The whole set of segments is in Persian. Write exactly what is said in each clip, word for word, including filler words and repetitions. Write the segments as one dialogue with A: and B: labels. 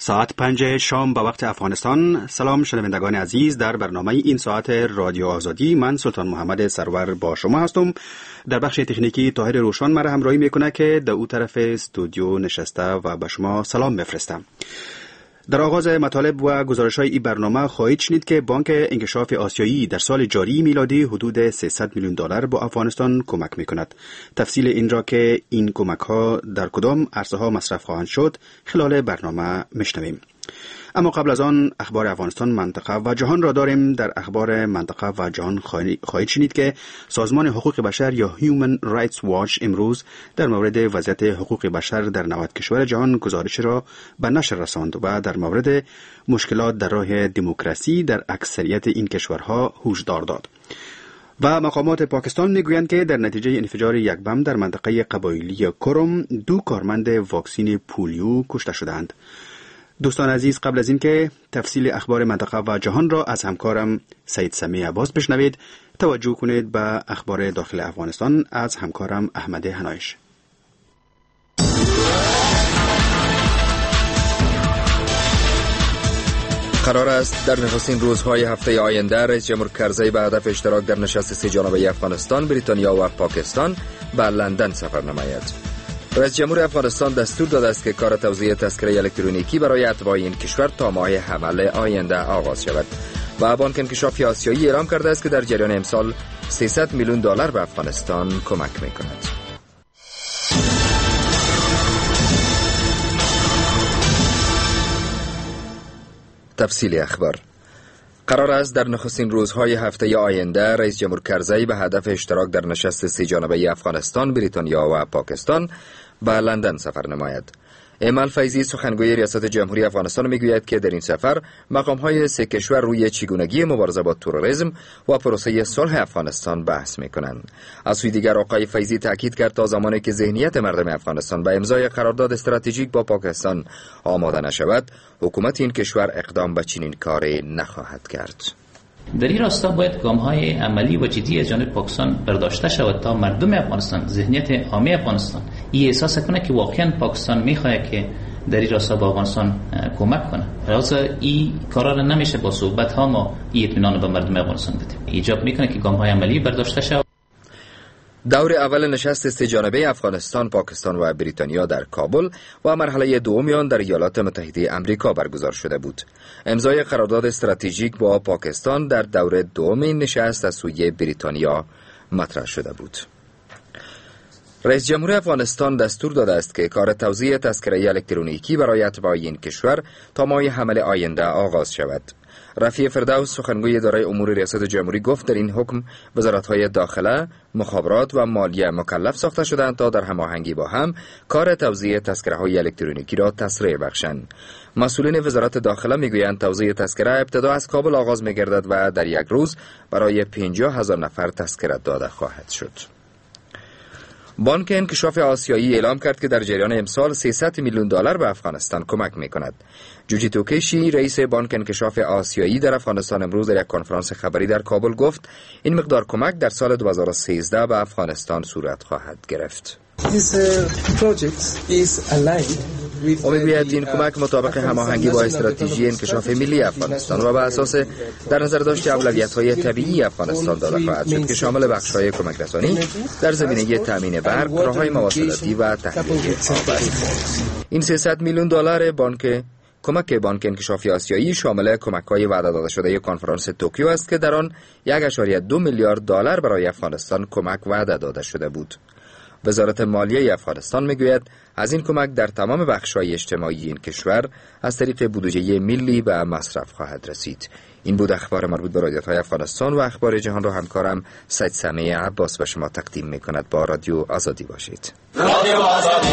A: ساعت پنج شام به وقت افغانستان. سلام شنوندگان عزیز، در برنامه این ساعت رادیو آزادی من سلطان محمد سرور با شما هستم. در بخش تکنیکی طاهر روشن مرا همراهی میکنه که در او طرف استودیو نشسته و به شما سلام بفرستم. در آغاز مطالب و گزارش‌های این برنامه خواهید شنید که بانک انکشاف آسیایی در سال جاری میلادی حدود سیصد میلیون دلار به افغانستان کمک میکند. تفصیل این را که این کمک‌ها در کدام عرصه‌ها مصرف خواهند شد خلال برنامه میشنویم. اما قبل از آن اخبار افغانستان، منطقه و جهان را داریم. در اخبار منطقه و جهان خواهید شنید که سازمان حقوق بشر یا Human Rights Watch امروز در مورد وضعیت حقوق بشر در نود کشور جهان گزارش را به نشر رساند و در مورد مشکلات در راه دموکراسی در اکثریت این کشورها هشدار داد. و مقامات پاکستان میگویند که در نتیجه انفجار یک بم در منطقه قبایلی کرم دو کارمند واکسین پولیو کشته شدند. دوستان عزیز، قبل از اینکه تفصیل اخبار منطقه و جهان را از همکارم سید سمی عباس بشنوید، توجه کنید به اخبار داخل افغانستان از همکارم احمد هنایش.
B: قرار است در نخستین روزهای هفته آینده رئیس جمهور کرزی به هدف اشتراک در نشست سه جانبه افغانستان، بریتانیا و پاکستان به لندن سفر نماید. رئیس جمهور افغانستان دستور داده است که کار توزیع تذکره الکترونیکی برای اتباع این کشور تا ماه حمل آینده آغاز شود. و بانک انکشاف آسیایی اعلام کرده است که در جریان امسال سیصد میلیون دلار به افغانستان کمک می‌کند. تفصیل اخبار. قرار است در نخستین روزهای هفته آینده رئیس جمهور کرزی به هدف اشتراک در نشست سه جانبه افغانستان، بریتانیا و پاکستان به لندن سفر نماید. ایمن فیضی سخنگوی ریاست جمهوری افغانستان میگوید که در این سفر مقام‌های سه کشور روی چگونگی مبارزه با تروریسم و پروسه صلح افغانستان بحث می‌کنند. از سوی دیگر آقای فیضی تاکید کرد تا زمانی که ذهنیت مردم افغانستان به امضای قرارداد استراتژیک با پاکستان آماده نشود، حکومت این کشور اقدام به چنین کاری نخواهد کرد.
C: در این راستا باید گام‌های عملی و جدی از جانب پاکستان برداشته شود تا مردم افغانستان، ذهنیت عامه افغانستان این احساس کنه که واقعا پاکستان می‌خواهد که در این راستا با افغانستان کمک کنه. راست این کارا را نمیشه با صحبت‌ها ما این اطمینان به مردم افغانستان بدیم. ایجاب میکنه که گام‌های عملی برداشته شود.
B: دور اول نشست سه جانبه افغانستان، پاکستان و بریتانیا در کابل و مرحله دوم آن در ایالات متحده آمریکا برگزار شده بود. امضای قرارداد استراتژیک با پاکستان در دور دوم این نشست از سوی بریتانیا مطرح شده بود. رئیس جمهور افغانستان دستور داده است که کار توزیع تذکره الکترونیکی برای اتباع این کشور تا ماه حمل آینده آغاز شود. رفیع فردوس سخنگوی اداره امور ریاست جمهوری گفت در این حکم وزارت‌های داخله، مخابرات و مالیه مکلف ساخته شدند تا در هماهنگی با هم کار توزیع تذکره‌های الکترونیکی را تسریع بخشند. مسئولین وزارت داخله میگویند توزیع تذکره ابتدا از کابل آغاز می‌گردد و در یک روز برای پنجاه هزار نفر تذکره داده خواهد شد. بانک انکشاف آسیایی اعلام کرد که در جریان امسال سیصد میلیون دلار به افغانستان کمک می‌کند. جوجی توکیشی رئیس بانک انکشاف آسیایی در افغانستان امروز در یک کنفرانس خبری در کابل گفت این مقدار کمک در سال دو هزار و سیزده به افغانستان صورت خواهد گرفت. امیدواریم این کمک مطابق هماهنگی با استراتژی انکشاف ملی افغانستان و بر اساس در نظر داشت اولویت‌های طبیعی افغانستان داده خواهد شد که شامل بخش‌های کمک رسانی در زمینه تامین برق، راه‌های مواصلاتی و تحلیل آب است. این سیصد میلیون دلار بانک کمک بانک انکشاف آسیایی شامل کمک‌های وعده داده شده کنفرانس توکیو است که در آن یک ممیز دو میلیارد دلار برای افغانستان کمک وعده داده شده بود. وزارت مالیه افغانستان میگوید از این کمک در تمام بخش‌های اجتماعی این کشور از طریق بودجه ملی به مصرف خواهد رسید. این بود اخبار مربوط به رادیوهای افغانستان و اخبار جهان را همکارم سید سمی عباس به شما تقدیم می‌کند. با رادیو آزادی باشید. رادیو آزادی.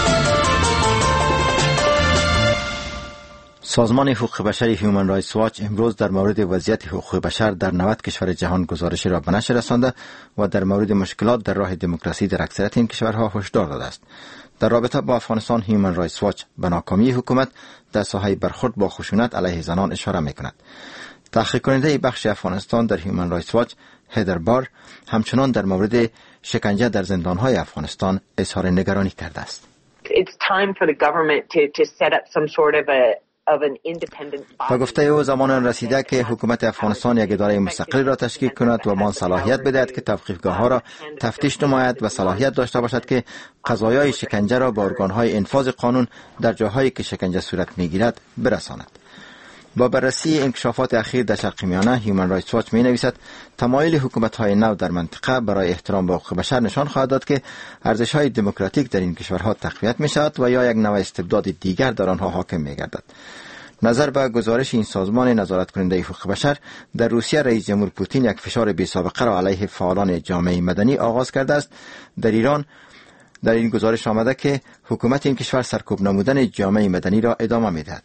D: سازمان حقوق بشری هیومن رایتس واچ امروز در مورد وضعیت حقوق بشر در نود کشور جهان گزارشی را به نشر رسانده و در مورد مشکلات در راه دموکراسی در اکثریت این کشورها هشدار داده است. در رابطه با افغانستان هیومن رایتس واچ به ناکامی حکومت در ساحه برخورد با خشونت علیه زنان اشاره می‌کند. تحقیق کننده بخش افغانستان در هیومن رایتس واچ هدر بار همچنان در مورد شکنجه در زندان‌های افغانستان اظهار نگرانی کرده است.
E: It's time for the government to to set up some sort of a
D: و گفته او زمان رسیده که حکومت افغانستان یک اداره مستقل را تشکیل کند و مان صلاحیت بدهد که توقیفگاه ها را تفتیش نماید و صلاحیت داشته باشد که قضایای شکنجه را به ارگانهای انفاذ قانون در جاهایی که شکنجه صورت میگیرد برساند. با بررسی انکشافات اخیر در شرق میانه، هیومن رایتس واچ می نویسد تمایل حکومت‌های نو در منطقه برای احترام به حقوق بشر نشان خواهد داد که ارزش‌های دموکراتیک در این کشورها تقویت می‌شود و یا یک نوع استبداد دیگر در آنها حاکم می‌گردد. نظر به گزارش این سازمان نظارت کننده حقوق بشر، در روسیه رئیس جمهور پوتین یک فشار بی‌سابقه را علیه فعالان جامعه مدنی آغاز کرده است. در ایران در این گزارش آمده که حکومت این کشور سرکوب نمودن جامعه مدنی را ادامه می‌دهد.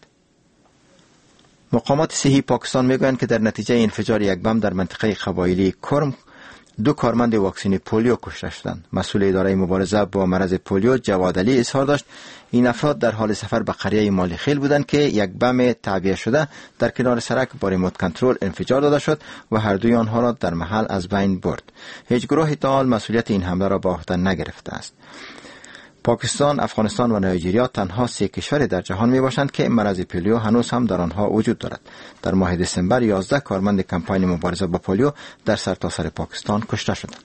D: مقامات صحی پاکستان میگویند که در نتیجه انفجار یک بم در منطقه قبایلی کرم دو کارمند واکسن پولیو کشته شدند. مسئول اداره مبارزه با مرض پولیو جواد علی اظهار داشت این افراد در حال سفر به قریه مالی خیل بودند که یک بم تعبیه شده در کنار سرک با ریموت کنترل انفجار داده شد و هر دوی آنها را در محل از بین برد. هیچ گروه تا حال مسئولیت این حمله را به عهده نگرفته است. پاکستان، افغانستان و نایجریا تنها سه کشور در جهان می باشند که مرض پولیو هنوز هم در آنها وجود دارد. در ماه دسامبر یازده کارمند کمپاین مبارزه با پولیو در سرتاسر پاکستان کشته شدند.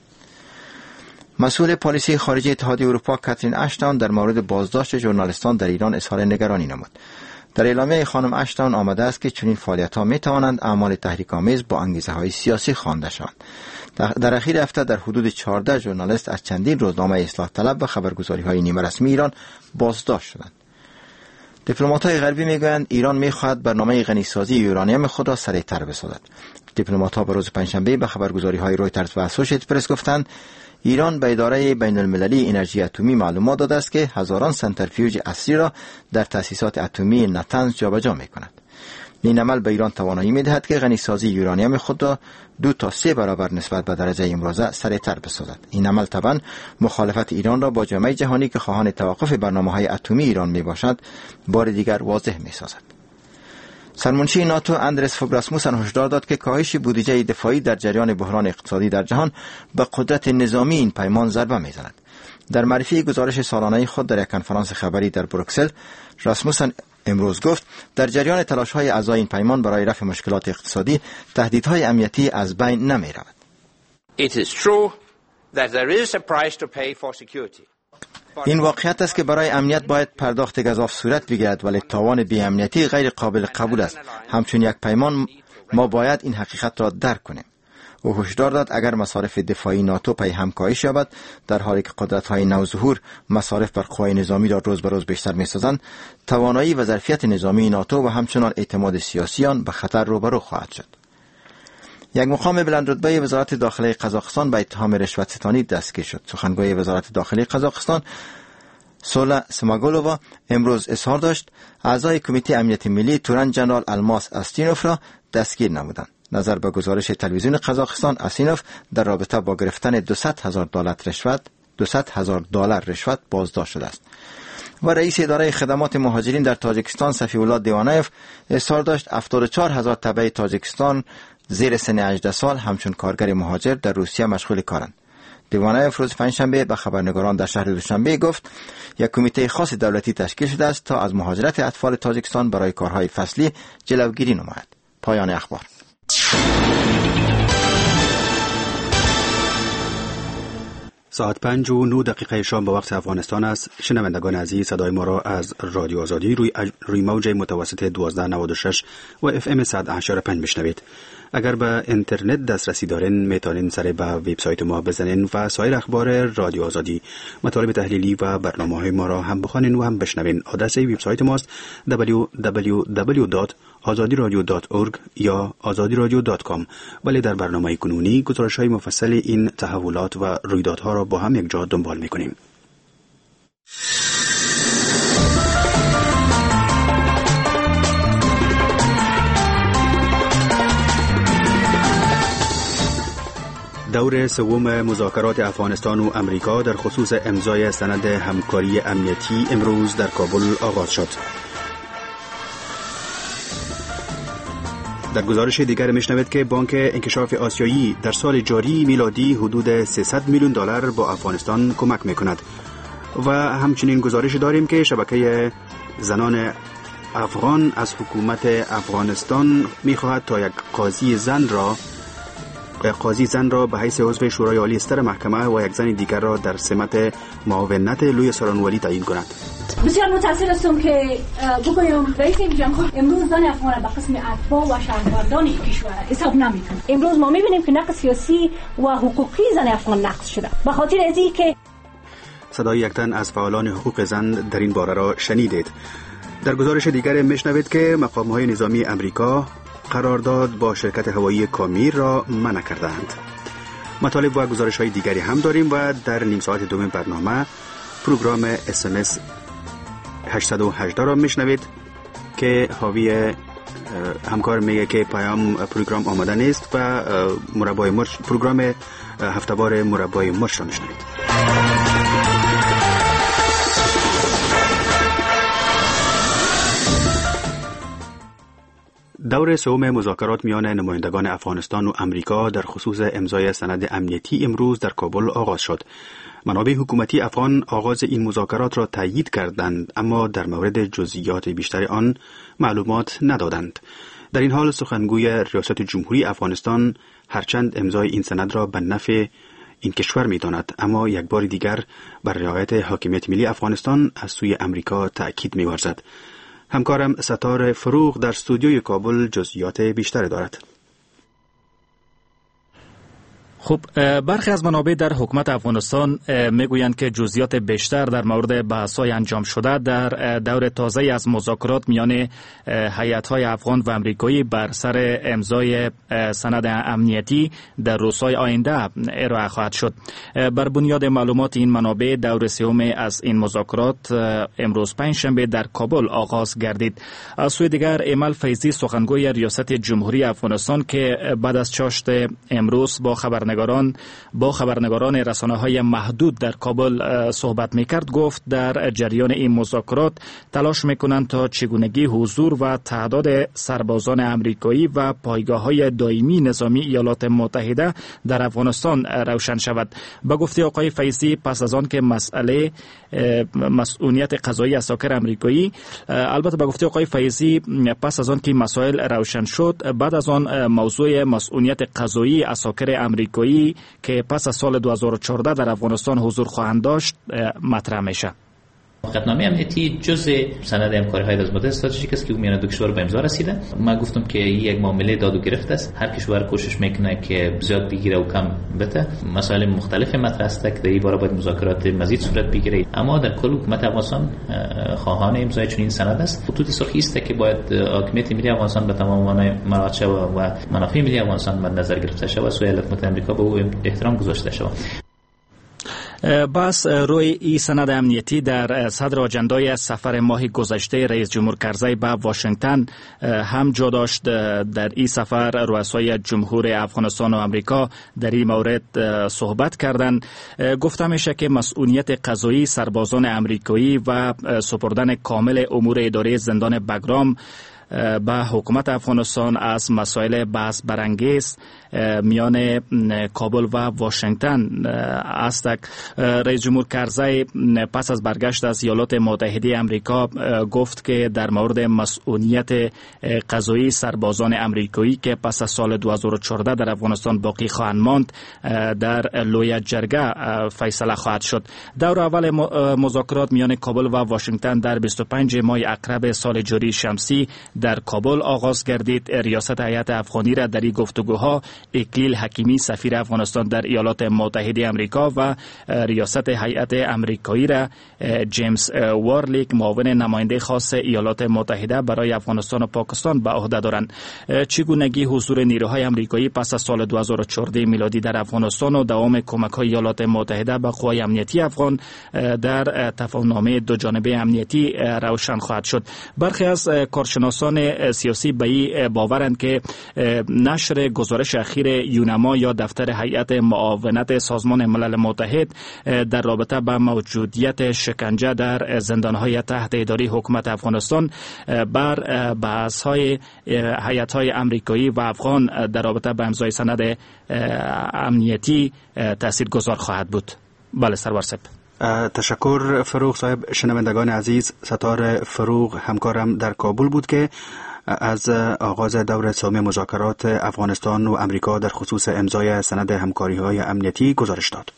D: مسئول پالیسی خارجی اتحادیه اروپا کاترین اشتون در مورد بازداشت ژورنالیستان در ایران اظهار نگرانی نمود. در اعلامیه خانم اشتون آمده است که چنین فعالیت‌ها می توانند اعمال تحریک‌آمیز با انگیزه‌های سیاسی خوانده شوند. در اخیر هفته در حدود چهارده ژورنالیست از چندین روزنامه اصلاح طلب و خبرگزاری‌های نیمه رسمی ایران بازداشت شدند. دیپلمات‌های غربی می‌گویند ایران می‌خواهد برنامه غنی‌سازی یورانیم خود را سریع‌تر بسازد. دیپلمات‌ها به روز پنجشنبه به خبرگزاری‌های رویترز و اسوسییتد پرس گفتند ایران به اداره بین‌المللی انرژی اتمی معلومات داده است که هزاران سنتریفیوژ اصلی را در تأسیسات اتمی نتنز جابجا می‌کند. این عمل به ایران توانایی می‌دهد که غنی‌سازی یورانیم خود را دو تا سه برابر نسبت به درجه امروزه سریع‌تر بسازد. این عمل طبعاً مخالفت ایران را با جامعه جهانی که خواهان توقف برنامه‌های اتمی ایران میباشد بار دیگر واضح می‌سازد. سرمنشی ناتو اندرس فوگ راسموسن هشدار داد که کاهش بودجه دفاعی در جریان بحران اقتصادی در جهان به قدرت نظامی این پیمان ضربه می‌زند. در معرفی گزارش سالانه خود در یک کنفرانس خبری در بروکسل، راسموسن امروز گفت در جریان تلاش‌های اعضای این پیمان برای رفع مشکلات اقتصادی تهدیدهای امنیتی از بین نمی‌رود.
E: It is true that there is a price to pay for security.
D: این واقعیت است که برای امنیت باید پرداخت گزاف صورت بگیرد، ولی تاوان بی‌امنیتی غیر قابل قبول است. همچون یک پیمان ما باید این حقیقت را درک کنیم. او هشدار داد اگر مصارف دفاعی ناتو پی هم کاهش یابد، در حالی که قدرت‌های نوظهور مصارف بر قوای نظامی را روز به روز بیشتر می‌سازند، توانایی و ظرفیت نظامی ناتو و همچنان اعتماد سیاسی آن به خطر روبرو خواهد شد. یک مقام بلندرتبه وزارت داخلی قزاقستان به اتهام رشوت‌ستانی دستگیر شد. سخنگوی وزارت داخلی قزاقستان سولا سماگولووا امروز اظهار داشت اعضای کمیته امنیت ملی تورن جنرال الماس استینوف را دستگیر نمودند. نظر به گزارش تلویزیون قزاقستان، اسینوف در رابطه با گرفتن دویست هزار دلار رشوت دویست هزار دلار رشوت بازداشت شده است. و رئیس اداره خدمات مهاجرین در تاجیکستان صفی الله دیوانایف اظهار داشت هفتاد و چهار هزار تبع تاجیکستان زیر سن هجده سال همچون کارگر مهاجر در روسیه مشغول کارند. دیوانایف روز پنجشنبه به خبرنگاران در شهر دوشنبه گفت یک کمیته خاص دولتی تشکیل شده است تا از مهاجرت اطفال تاجیکستان برای کارهای فصلی جلوگیری نماید. پایان اخبار.
A: ساعت پنج و نه دقیقه شام به وقت افغانستان است. شنوندگان عزیز، صدای ما را از رادیو آزادی روی روی موج متوسط دوازده نود و شش و اف ام صد و هشت و پنج بشنوید. اگر به اینترنت دسترسی دارین میتونین سر به وبسایت ما بزنین و سایر اخبار رادیو آزادی، مطالب تحلیلی و برنامه‌های ما را هم بخوانین و هم بشنوین. آدرس وبسایت ماست دبلیو دبلیو دبلیو دات آزادی رادیو دات اورگ یا آزادی رادیو دات کام. ولی در برنامه کنونی گزارش‌های مفصل این تحولات و رویدادها را با هم یک جا دنبال می‌کنیم. دور سوم مذاکرات افغانستان و امریکا در خصوص امضای سند همکاری امنیتی امروز در کابل آغاز شد. در گزارش دیگر میشنوید که بانک انکشاف آسیایی در سال جاری میلادی حدود سیصد میلیون دلار با افغانستان کمک میکند و همچنین گزارش داریم که شبکه زنان افغان از حکومت افغانستان می‌خواهد تا یک قاضی زن را قاضی زن را به حیث عضو شورای عالی ستر محکمه و یک زن دیگر را در سمت معاونت لوی سارانوالی تعیین کند.
F: بسیار متاسف هستم که بگویم رئیس جمهور امروز زن افغان به قسم اتباع و شهروندان کشور حساب نمی‌کنه. امروز ما می‌بینیم که نقض سیاسی و حقوقی زن افغان نقض شده. به خاطر ازی که
A: صدای یک تن از فعالان حقوق زن در این باره را شنیدید. در گزارش دیگر میشنوید که مقام‌های نظامی امریکا قرارداد با شرکت هوایی کامیر را منع کردند. مطالب و گزارش‌های دیگری هم داریم و در نیم ساعت دوم برنامه پروگرام اس ام اس هشتصد و هجده را میشنوید که حاوی همکار میگه که پیام پروگرام آماده نیست و مربای مرش پروگرام هفته‌وار مربای مرش را میشنوید. دور سوم مذاکرات میان نمایندگان افغانستان و امریکا در خصوص امضای سند امنیتی امروز در کابل آغاز شد. منابع حکومتی افغان آغاز این مذاکرات را تایید کردند، اما در مورد جزئیات بیشتر آن معلومات ندادند. در این حال سخنگوی ریاست جمهوری افغانستان هرچند امضای این سند را به نفع این کشور می‌داند، اما یک بار دیگر بر رعایت حاکمیت ملی افغانستان از سوی امریکا تأکید می‌ورزد. همکارم ستار فروغ در استودیوی کابل جزئیات بیشتر دارد.
G: خب برخی از منابع در حکومت افغانستان میگویند که جزئیات بیشتر در مورد بحث‌های انجام شده در دور تازه از مذاکرات میان هیئت‌های افغان و امریکایی بر سر امضای سند امنیتی در روزهای آینده ارائه خواهد شد. بر بنیاد معلومات این منابع دور سوم از این مذاکرات امروز پنجشنبه در کابل آغاز گردید. از سوی دیگر ایمل فیضی سخنگوی ریاست جمهوری افغانستان که بعد از چاشت امروز با خبر خبرنگاران با خبرنگاران رسانه‌های محدود در کابل صحبت می‌کرد، گفت در جریان این مذاکرات تلاش می‌کنند تا چگونگی حضور و تعداد سربازان امریکایی و پایگاه‌های دائمی نظامی ایالات متحده در افغانستان روشن شود. با گفته آقای فیضی پس از آن که مسئله مسئولیت قضایی اساکر امریکایی البته با گفته آقای فیضی پس از آن که مسائل روشن شد، بعد از آن موضوع مسئولیت قضایی اساکر امریکایی که پس از سال دو هزار و چهارده در افغانستان حضور خواهند داشت مطرح میشه.
C: موافقتنامه امنیتی جزء سند همکاری‌های لازمات استراتژیک است که میان دو کشور به امضا رسیده. من گفتم که یک معامله داد و گرفت است. هر کشور کوشش میکنه که زیاد بگیره و کم بده. مسائل مختلف مطرح است که در این باره باید مذاکرات مزید صورت بگیره. اما در کل حکومت افغانستان خواهان امضای چنین سند است. خطوط سرخی است که باید حاکمیت ملی افغانستان به تمام معنای مراعات شود و منافع ملی افغانستان مد نظر گرفته شود و سوی ایالات متحده آمریکا به او احترام گذاشته شود.
G: بس روی این سند امنیتی در صدر آجندای سفر ماه گذشته رئیس جمهور کرزی به واشنگتن هم جا داشت. در این سفر رؤسای جمهور افغانستان و امریکا در این مورد صحبت کردند. گفته میشه که مسئولیت قضایی سربازان امریکایی و سپردن کامل امور اداری زندان بگرام به حکومت افغانستان از مسائل بحث برانگیز میان کابل و واشنگتن است. رئیس جمهور کرزی پس از برگشت از ایالات متحده آمریکا گفت که در مورد مسئولیت قضایی سربازان امریکایی که پس از سال دو هزار و چهارده در افغانستان باقی خواهند ماند در لوی جرگه فیصله خواهد شد. دور اول مذاکرات میان کابل و واشنگتن در بیست و پنج ماه اکرب سال جاری شمسی در کابل آغاز گردید. ریاست هیئت افغانی را در این گفتگوها اکلیل حکیمی سفیر افغانستان در ایالات متحده آمریکا و ریاست هیئت امریکایی را جیمز وارلیک معاون نماینده خاص ایالات متحده برای افغانستان و پاکستان به عهده دارند. چگونگی حضور نیروهای امریکایی پس از سال دو هزار و چهارده میلادی در افغانستان و دوام کمک‌های ایالات متحده به قوای امنیتی افغان در تفاهم‌نامه دو جانبه امنیتی روشن خواهد شد. برخی از کارشناسان سیاسی به این باورند که نشر گزارش اخیر یونما یا دفتر هیئت معاونت سازمان ملل متحد در رابطه با موجودیت شکنجه در زندان‌های تحت اداره حکومت افغانستان بر بحث‌های هیئت‌های امریکایی و افغان در رابطه با امضای سند امنیتی تاثیرگذار خواهد بود. بله سرور صاحب.
A: تشکر فروغ صاحب. شنوندگان عزیز، ستار فروغ همکارم در کابل بود که از آغاز دور سوم مذاکرات افغانستان و امریکا در خصوص امضای سند همکاری‌های امنیتی گزارش داد.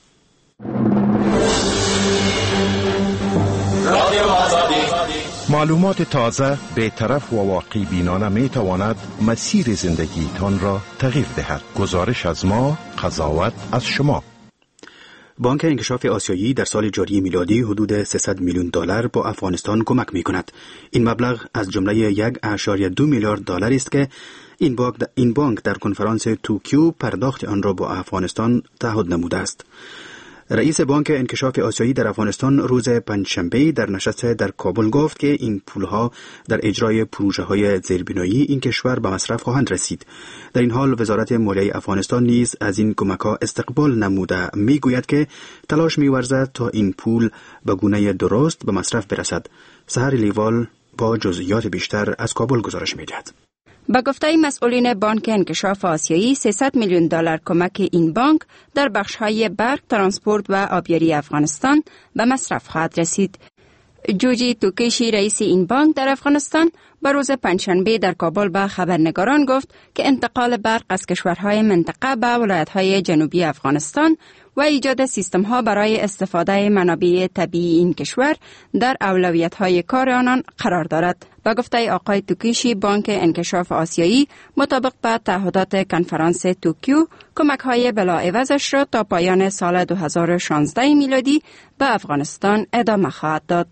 H: معلومات تازه، بی‌طرف و واقعی بینانه می تواند مسیر زندگی تان را تغییر دهد. گزارش از ما، قضاوت از شما.
A: بانک انکشاف آسیایی در سال جاری میلادی حدود سیصد میلیون دلار با افغانستان کمک می کند. این مبلغ از جمله یک اشاریه دو میلیارد دلار است که این بانک این بانک در کنفرانس توکیو پرداخت آن را با افغانستان تعهد نموده است. رئیس بانک انکشاف آسیایی در افغانستان روز پنجشنبه در نشست در کابل گفت که این پولها در اجرای پروژه‌های زیربنایی این کشور به مصرف خواهند رسید. در این حال وزارت مالیه افغانستان نیز از این کمک‌ها استقبال نموده میگوید که تلاش می‌ورزد تا این پول به گونه درست به مصرف برسد. سحر لیوال با جزئیات بیشتر از کابل گزارش می‌دهد.
I: به گفته مسئولین بانک انکشاف آسیایی، سیصد میلیون دلار کمک این بانک در بخش‌های برق، ترانسپورت و آبیاری افغانستان به مصرف خواهد رسید. جوجی توکیشی رئیس این بانک در افغانستان به روز پنجشنبه در کابل به خبرنگاران گفت که انتقال برق از کشورهای منطقه به ولایت‌های جنوبی افغانستان و ایجاد سیستم‌ها برای استفاده منابع طبیعی این کشور در اولویت‌های کار آنان قرار دارد. با گفته آقای توکیشی، بانک انکشاف آسیایی مطابق به تعهدات کنفرانس توکیو کمک‌های بلاعوضش را تا پایان سال دو هزار و شانزده میلادی به افغانستان ادامه خواهد داد.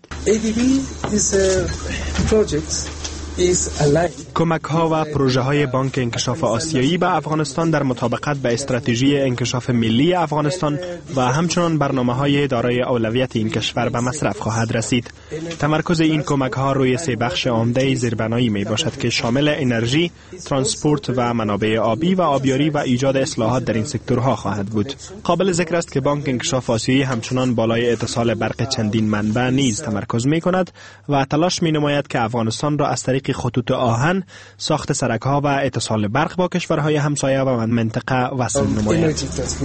J: کمک ها و پروژه های بانک انکشاف آسیایی به افغانستان در مطابقت به استراتژی انکشاف ملی افغانستان و همچنان برنامه های دارای اولویت این کشور به مصرف خواهد رسید. تمرکز این کمک ها روی سه بخش عمده زیربنایی می باشد که شامل انرژی، ترانسپورت و منابع آبی و آبیاری و ایجاد اصلاحات در این سکتورها خواهد بود. قابل ذکر است که بانک انکشاف آسیایی همچنان بالای اتصال برق چندین منبع نیز تمرکز می کند و تلاش می نماید که افغانستان را از طریق خطوط آهن، ساخت سرک‌ها و اتصال برق با کشورهای همسایه و منطقه وصل نماید.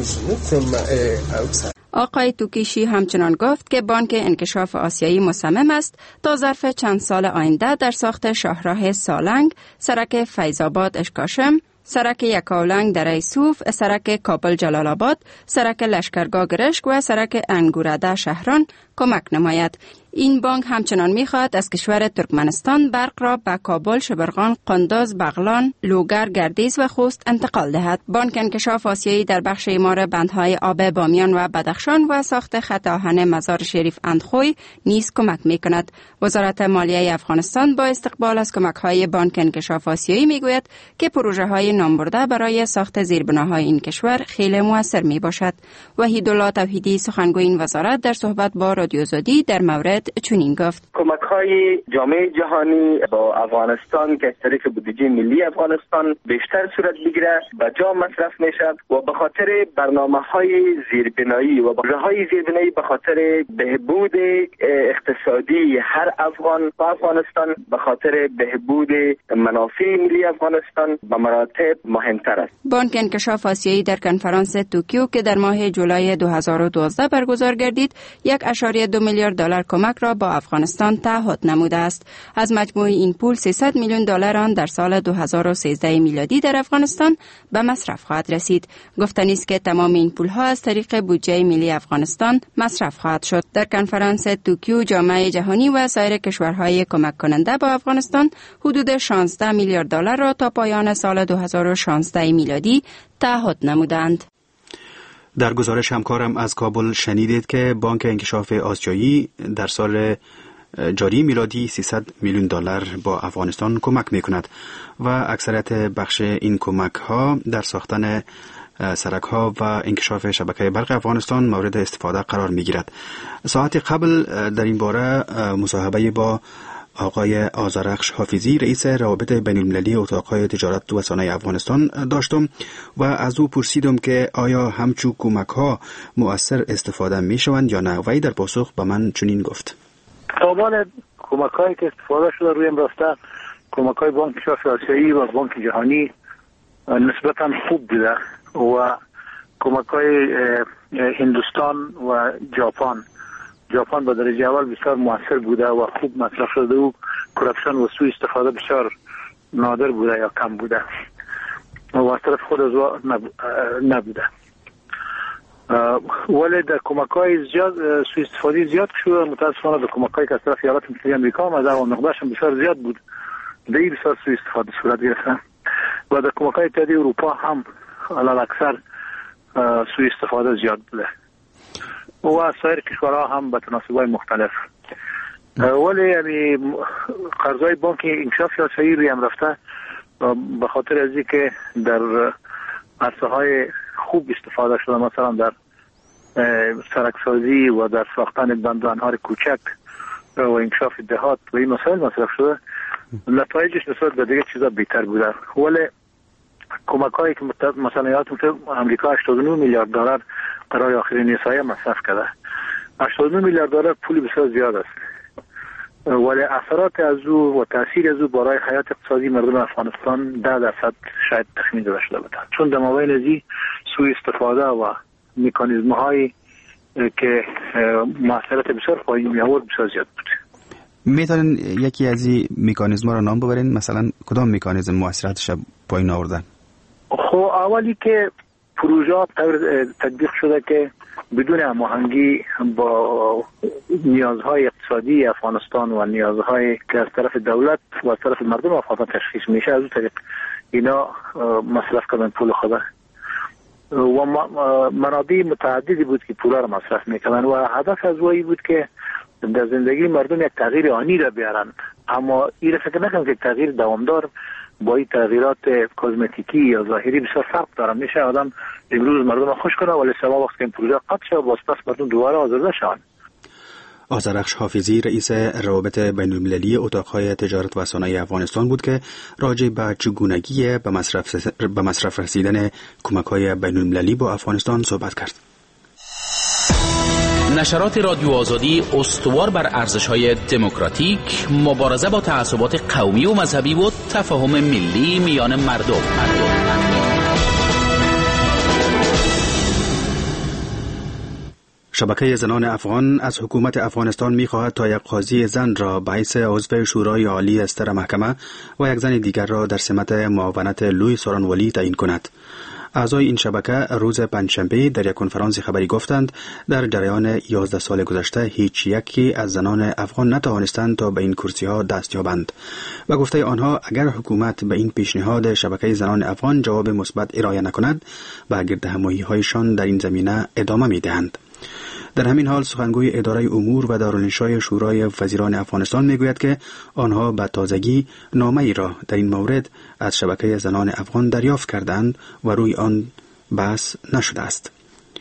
I: آقای توکیشی همچنان گفت که بانک انکشاف آسیایی مصمم است تا ظرف چند سال آینده در ساخت شاهراه سالنگ، سرک فیض‌آباد اشکاشم، سرک یکاولنگ دره صوف، سرک کابل جلال آباد، سرک لشکرگاه گرشک و سرک انگورده شهران کمک نماید. این بانک همچنان می‌خواهد از کشور ترکمنستان برق را به کابل، شبرغان، قندوز، بغلان، لوگر، گردیز و خوست انتقال دهد. بانک انکشاف آسیایی در بخش اعمار بندهای آب بامیان و بدخشان و ساخت خط آهن مزار شریف اندخوی نیز کمک می‌کند. وزارت مالیه افغانستان با استقبال از کمک‌های بانک انکشاف آسیایی می‌گوید که پروژه‌های نامبرده برای ساخت زیربناهای این کشور خیلی مؤثر میباشد. وحیدالله توحیدی سخنگوی این وزارت در صحبت با رادیو آزادی در مورد چنین گفت:
K: کمک‌های جامعه جهانی با افغانستان که از طریق بودجه ملی افغانستان بیشتر صورت بگیره و جا مصرف میشد و به خاطر برنامه‌های زیربنایی و پروژه‌های زیربنایی به خاطر بهبود اقتصادی هر افغان و افغانستان به خاطر بهبود منافع ملی افغانستان به مراتب مهمتر است.
I: بانک انکشاف آسیایی در کنفرانس توکیو که در ماه جولای دو هزار و دوازده برگزار گردید، یک اشاریه دو میلیارد دلار کمک را با افغانستان تعهد نموده است. از مجموع این پول سیصد میلیون دلار آن در سال دو هزار و سیزده میلادی در افغانستان به مصرف خواهد رسید. گفتنی است که تمام این پولها از طریق بودجه ملی افغانستان مصرف خواهد شد. در کنفرانس توکیو جامعه جهانی و سایر کشورهای کمک کننده با افغانستان حدود شانزده میلیارد دلار را تا پایان سال دو هزار و شانزده میلادی تعهد نمودند.
A: در گزارش همکارم از کابل شنیدید که بانک انکشاف آسیایی در سال جاری میلادی سیصد میلیون دلار با افغانستان کمک میکند و اکثریت بخش این کمک ها در ساختن سرک ها و انکشاف شبکه برق افغانستان مورد استفاده قرار میگیرد. ساعت قبل در این باره مصاحبه با آقای آذرخش حافظی رئیس روابط بین المللی اتاقهای تجارت و صنایع افغانستان داشتم و از او پرسیدم که آیا همچون کمک ها مؤثر استفاده می شوند یا نه. وی در پاسخ به من چنین گفت:
L: تابان کمک هایی که استفاده شده روی امراسته کمک های بانک انکشاف آسیایی و بانک جهانی نسبتا خوب بوده و کمک های هندوستان و ژاپن ژاپن به درجه اول بسیار موثر بوده و خوب مصرف شده و کرپشن و سوء استفاده بسیار نادر بوده یا کم بوده و از طرف خود از نبوده. ولی در کمک‌های زیاد سوء استفاده زیاد شده، متاسفانه در کمک‌هایی که از طرف ایالات متحده آمریکا آمده و مقدارش بسیار زیاد بود، دیگه بسیار سوء استفاده صورت گرفته و در کمک‌های اتحادیه اروپا هم علل اکثر سوء استفاده زیاد بوده و سایر کشورها هم به تناسب‌های مختلف. ولی یعنی قرضای بانک انکشاف آسیایی روی هم رفته به خاطر از اینکه در عرصه‌های خوب استفاده شده، مثلا در سرکسازی و در ساختن بندان‌های کوچک و انکشاف دهات و این مسائل مصرف شده، نتایجش نسبت به دیگه چیزا بهتر بوده. ولی کمک‌هایی که مثلا ایالات متحده آمریکا هشتاد و نه میلیارد دلار برای آخرین سایه مصرف کرده. هشتاد و نه میلیارد دلار پول بسیار زیاد است، ولی اثرات از او و تاثیر از او برای حیات اقتصادی مردم افغانستان ده درصد شاید تخمین داده شده بود، چون در مابین ازی سوء استفاده و مکانیزم هایی که مؤثریت بسیار پایین می آورد بسیار زیاد بود.
A: میتونن یکی از این مکانیزم را نام ببرین؟ مثلا کدام مکانیزم مؤثریتش پایین آوردن؟
L: خب اولی که پروژه تطبیق شده که بدون هماهنگی با نیازهای اقتصادی افغانستان و نیازهای که از طرف دولت و از طرف مردم افغانستان تشخیص میشه، از اون طریق اینا مصرف کردن پول خود و منابع متعددی بود که پولا را مصرف میکردن و هدف از وی بود که در زندگی مردم یک تغییر آنی را بیارن. اما این را فکر نکنم که تغییر دوامدار با این تغییرات کزمتیکی یا ظاهری بسیار فرق داره. میشه آدم امروز مردم خوش کنه ولی سبا وقت که این پروژه قطع شد باز پس مردم دوباره آزرده شوند.
A: آذرخش حافظی رئیس روابط بین‌المللی اتاق‌های تجارت و صنایع افغانستان بود که راجع به چگونگی به مصرف به مصرف رسیدن کمک‌های بین‌المللی با افغانستان صحبت کرد.
M: نشرات رادیو آزادی استوار بر ارزش‌های دموکراتیک، مبارزه با تعصبات قومی و مذهبی و تفاهم ملی میان مردم.
A: شبکه زنان افغان از حکومت افغانستان می‌خواهد تا یک قاضی زن را به حیث عضو شورای عالی ستر محکمه و یک زن دیگر را در سمت معاونت لوی سارنوالی تعیین کند. اعضای این شبکه روز پنجشنبه در یک کنفرانس خبری گفتند در جریان یازده سال گذشته هیچ یکی از زنان افغان نتوانستند تا به این کرسی‌ها دست یابند و گفته آنها اگر حکومت به این پیشنهاد شبکه زنان افغان جواب مثبت ارائه نکند به گردهمایی‌هایشان در این زمینه ادامه می‌دهند. در همین حال سخنگوی اداره امور و دارالانشای شورای وزیران افغانستان میگوید که آنها به تازگی نامه‌ای را در این مورد از شبکه زنان افغان دریافت کردند و روی آن بحث نشده است.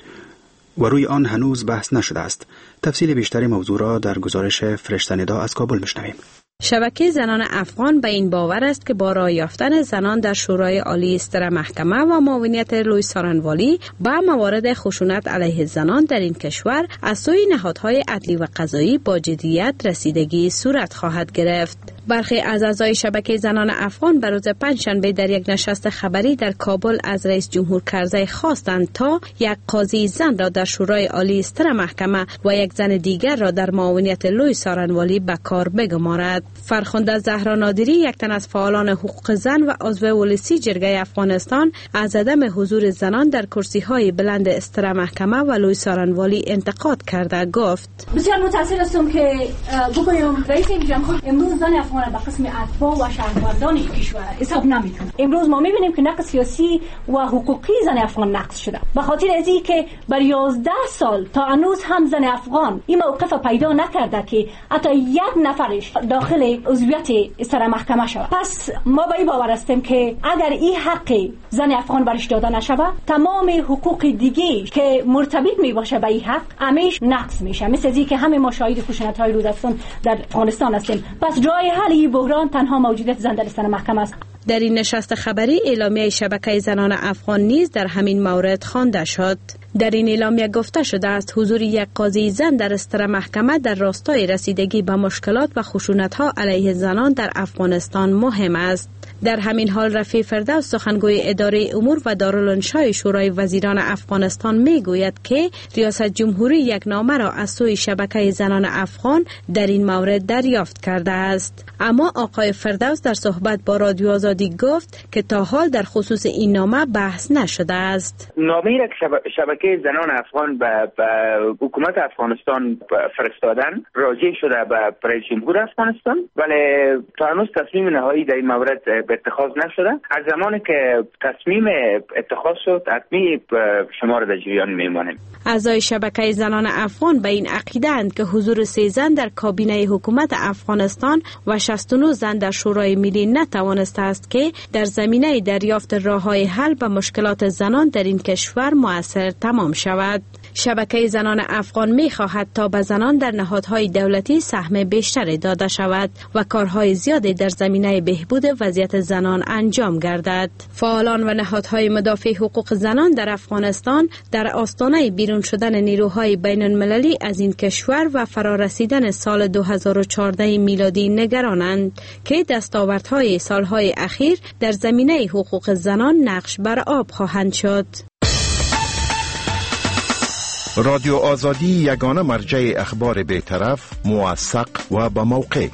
A: و روی آن هنوز بحث نشده است. تفصیل بیشتر موضوع را در گزارش فرشته ندا از کابل میشنویم.
I: شبکه زنان افغان به این باور است که با رای یافتن زنان در شورای عالی ستر محکمه و معاونیت لوی سارنوالی به موارد خشونت علیه زنان در این کشور از سوی نهادهای عدلی و قضایی با جدیت رسیدگی صورت خواهد گرفت. برخی از اعضای شبکه زنان افغان به روز پنجشنبه در یک نشست خبری در کابل از رئیس جمهور کرزی خواستند تا یک قاضی زن را در شورای عالی ستر محکمه و یک زن دیگر را در معاونیت لوی سارنوالی به کار بگمارد. فرخنده زهرا نادری، یک تن از فعالان حقوق زن و عضو ولسی جرگه افغانستان، از عدم حضور زنان در کرسی‌های بلند ستر محکمه و لوی سارنوالی انتقاد کرده گفت:
F: بسیار متأسف هستم که بگویم رئیس جمهور امروز زن افغان به قسم اتباع و شهروندان کشور حساب نمیکنه. امروز ما میبینیم که نقص سیاسی و حقوقی زن افغان نقص شده به خاطر از اینکه بر یازده سال تا هنوز هم زن افغان این موقف پیدا نکرده که حتی یک نفرش داخل عضویت ستر محکمه شود. پس ما به این باور هستیم که اگر این حق زن افغان برش داده نشود، تمام حقوق دیگه که مرتبط می باشه به این حق همیش نقص میشه. مثل اینکه که همه ما شاهد خشونت های رودستان در افغانستان هستیم. پس جای حل این بحران تنها موجودیت زن در ستر محکمه است.
I: در این نشست خبری اعلامیه شبکه زنان افغان نیز در همین مورد خوانده شد. در این اعلامیه گفته شده است حضور یک قاضی زن در ستر محکمه در راستای رسیدگی به مشکلات و خشونت‌ها علیه زنان در افغانستان مهم است.
N: در همین حال رفیع فردوس سخنگوی اداره امور و دارالانشای شورای وزیران افغانستان می گوید که ریاست جمهوری یک نامه را از سوی شبکه زنان افغان در این مورد دریافت کرده است. اما آقای فردوس در صحبت با رادیو آزادی گفت که تا حال در خصوص این نامه بحث نشده است.
K: نامه‌ای را که شبکه زنان افغان به حکومت افغانستان فرستادن راجع شده به رئیس جمهور افغانستان، ولی تا هنوز تصمیم نهایی در این مورد به اتخاذ نشده. از زمانی که تصمیم اتخاذ شد حتمی شما را در جریان میمانیم.
N: اعضای شبکه زنان افغان به این عقیده اند که حضور سه زن در کابینه حکومت افغانستان و شصت و نه زن در شورای ملی نتوانسته است که در زمینه دریافت راه‌های حل به مشکلات زنان در این کشور مؤثر تمام شود. شبکه زنان افغان می خواهد تا به زنان در نهادهای دولتی سهم بیشتری داده شود و کارهای زیادی در زمینه بهبود وضعیت زنان انجام گردد. فعالان و نهادهای مدافع حقوق زنان در افغانستان در آستانه بیرون شدن نیروهای بین المللی از این کشور و فرارسیدن سال دو هزار و چهارده میلادی نگرانند که دستاوردهای سالهای اخیر در زمینه حقوق زنان نقش بر آب خواهند شد.
H: رادیو آزادی یگانه مرجع اخبار بی‌طرف، موثق و با موقع.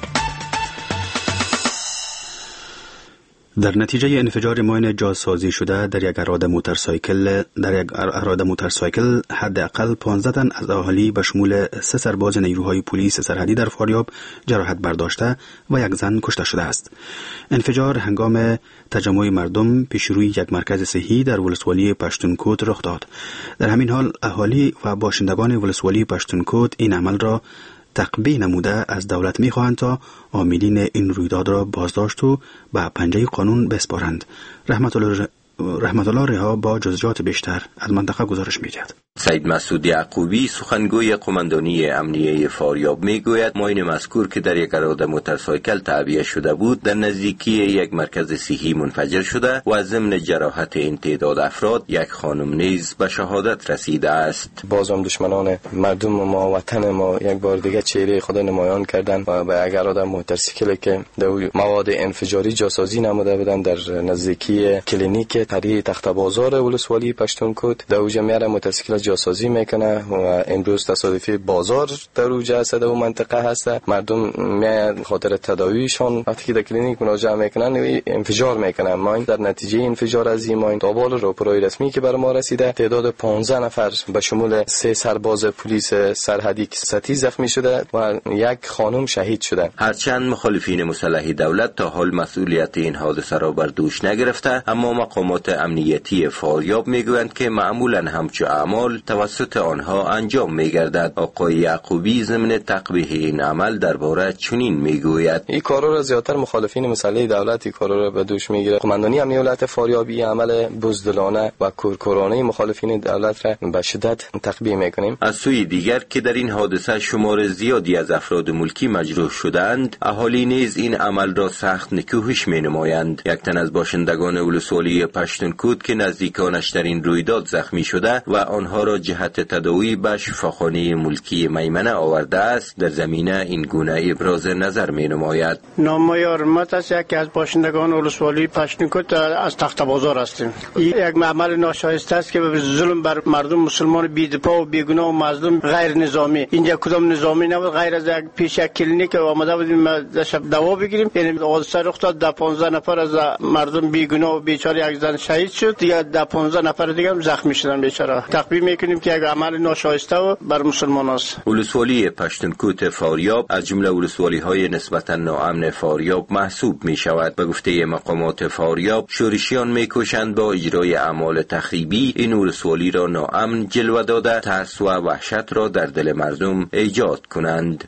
A: در نتیجه انفجار ماین جاسازی شده در یک اراده موتورسایکل در یک اراده موتورسایکل حداقل پانزده تن از اهالی به شمول سه سرباز نیروهای پلیس سرحدی در فاریاب جراحت برداشته و یک زن کشته شده است. انفجار هنگام تجمع مردم پیش روی یک مرکز صحی در ولسوالی پشتونکوت رخ داد. در همین حال اهالی و باشندگان ولسوالی پشتونکوت این عمل را تقبیح نموده از دولت می‌خواهند تا عاملین این رویداد را بازداشت و به پنجه قانون بسپارند. رحمت الله رحمت الله رها با جزئیات بیشتر از منطقه گزارش می‌دهد.
O: سید مسعود یعقوبی سخنگوی قماندانی امنیه فاریاب میگوید ماین مذکور که در یک اراده موتورسایکل تعبیه شده بود در نزدیکی یک مرکز صحی منفجر شده و ضمن جراحت این تعداد افراد یک خانم نیز به شهادت رسیده است.
P: باز هم دشمنان مردم ما وطن ما یک بار دیگه چهره خود نمایان کردند و به یک اراده موتورسایکل که در مواد انفجاری جاسازی نموده بودند در نزدیکی کلینیک طریق تخت بازار ولسوالی پشتونکوت در اوج میاره موتورسایکل جاسازی میکنه و امروز تصادفی بازار در اوج هست و منطقه هست. مردم میاد خاطر تداویشان وقتی که در کلینیک مراجعه میکنن انفجار میکنن. ما در نتیجه انفجار از این ماین تابال راپورای رسمی که بر ما رسیده تعداد پانزده نفر به شمول سه سرباز پلیس سرحدی سطحی زخمی شده و یک خانم شهید شده.
O: هرچند مخالفین مسلح دولت تا حال مسئولیت این حادثه را بر دوش نگرفته، اما مقامات امنیتی فاریاب میگویند که معمولا همچو اعمال توسط آنها انجام میگردد. آقای یعقوبی ضمن تقبیح این عمل درباره چنین میگوید:
P: این کارا را زیاتر مخالفین مسلح دولت این کارا را به دوش میگیره. قماندانی امنیت فاریابی عمل بزدلانه و کورکورانه مخالفین دولت را به شدت تقبیح میکنیم.
O: از سوی دیگر که در این حادثه شمار زیادی از افراد ملکی مجروح شدند، اهالی نیز این عمل را سخت نکوهش مینمایند. یک تن از باشندگان ولسوالی پشتونکوت که نزدیکانش در این رویداد زخمی شده و آنها را جهت تداوی به شفاخانه ملکی میمنه آورده است، در زمینه این گونه ابراز نظر مینماید.
Q: نام یارمت است، یکی از باشندگان ولسوالی پشتونکوت از تخت بازار هستیم. این یک عمل ناشایسته است که به ظلم بر مردم مسلمان بی‌دفاع و بیگناه و مظلوم غیر نظامی، اینجا کدام نظامی نبود غیر از یک پیش یک کلینیک آمده بودیم شب دوا بگیریم. یعنی حادثه رخ داد، ده پانزده نفر از مردم بیگناه و بیچاره یک زن شهید شد، دیگه ده پانزده نفر دیگه هم زخمی شدن بیچاره. تقبیح میکنیم که یک عمل ناشایسته و بر مسلمان است.
O: ولسوالی پشتونکوت فاریاب از جمله ولسوالی های نسبتا ناامن فاریاب محسوب می شود. به گفته مقامات فاریاب، شورشیان میکوشند با اجرای اعمال تخریبی این ولسوالی را ناامن جلوه داده ترس و وحشت را در دل مردم ایجاد کنند.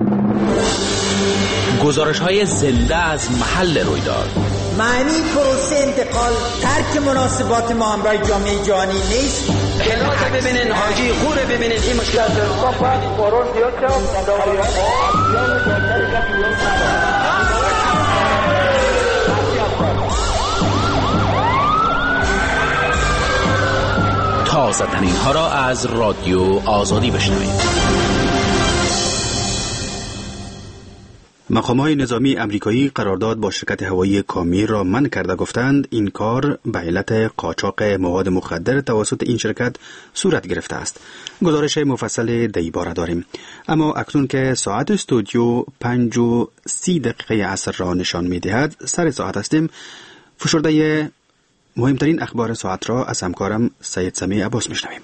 M: گزارش های زنده از محل رویداد.
R: معنی پروسه انتقال ترک مناسبات ما همراه جامعه جهانی نیست.
S: کلاس ببینین، حاجی خوره ببینین، این مشکل است. باید فوران زیاد
M: تازه ترین ها را از رادیو آزادی بشنوید.
A: مقام‌های نظامی امریکایی قرارداد با شرکت هوایی کامیر را منع کرده، گفتند این کار به علت قاچاق مواد مخدر توسط این شرکت صورت گرفته است. گزارش مفصل در این باره داریم. اما اکنون که ساعت استودیو پنج و سی دقیقه عصر را نشان می‌دهد، سر ساعت هستیم. فشرده مهمترین اخبار ساعت را از همکارم سید سمیع عباس میشنویم.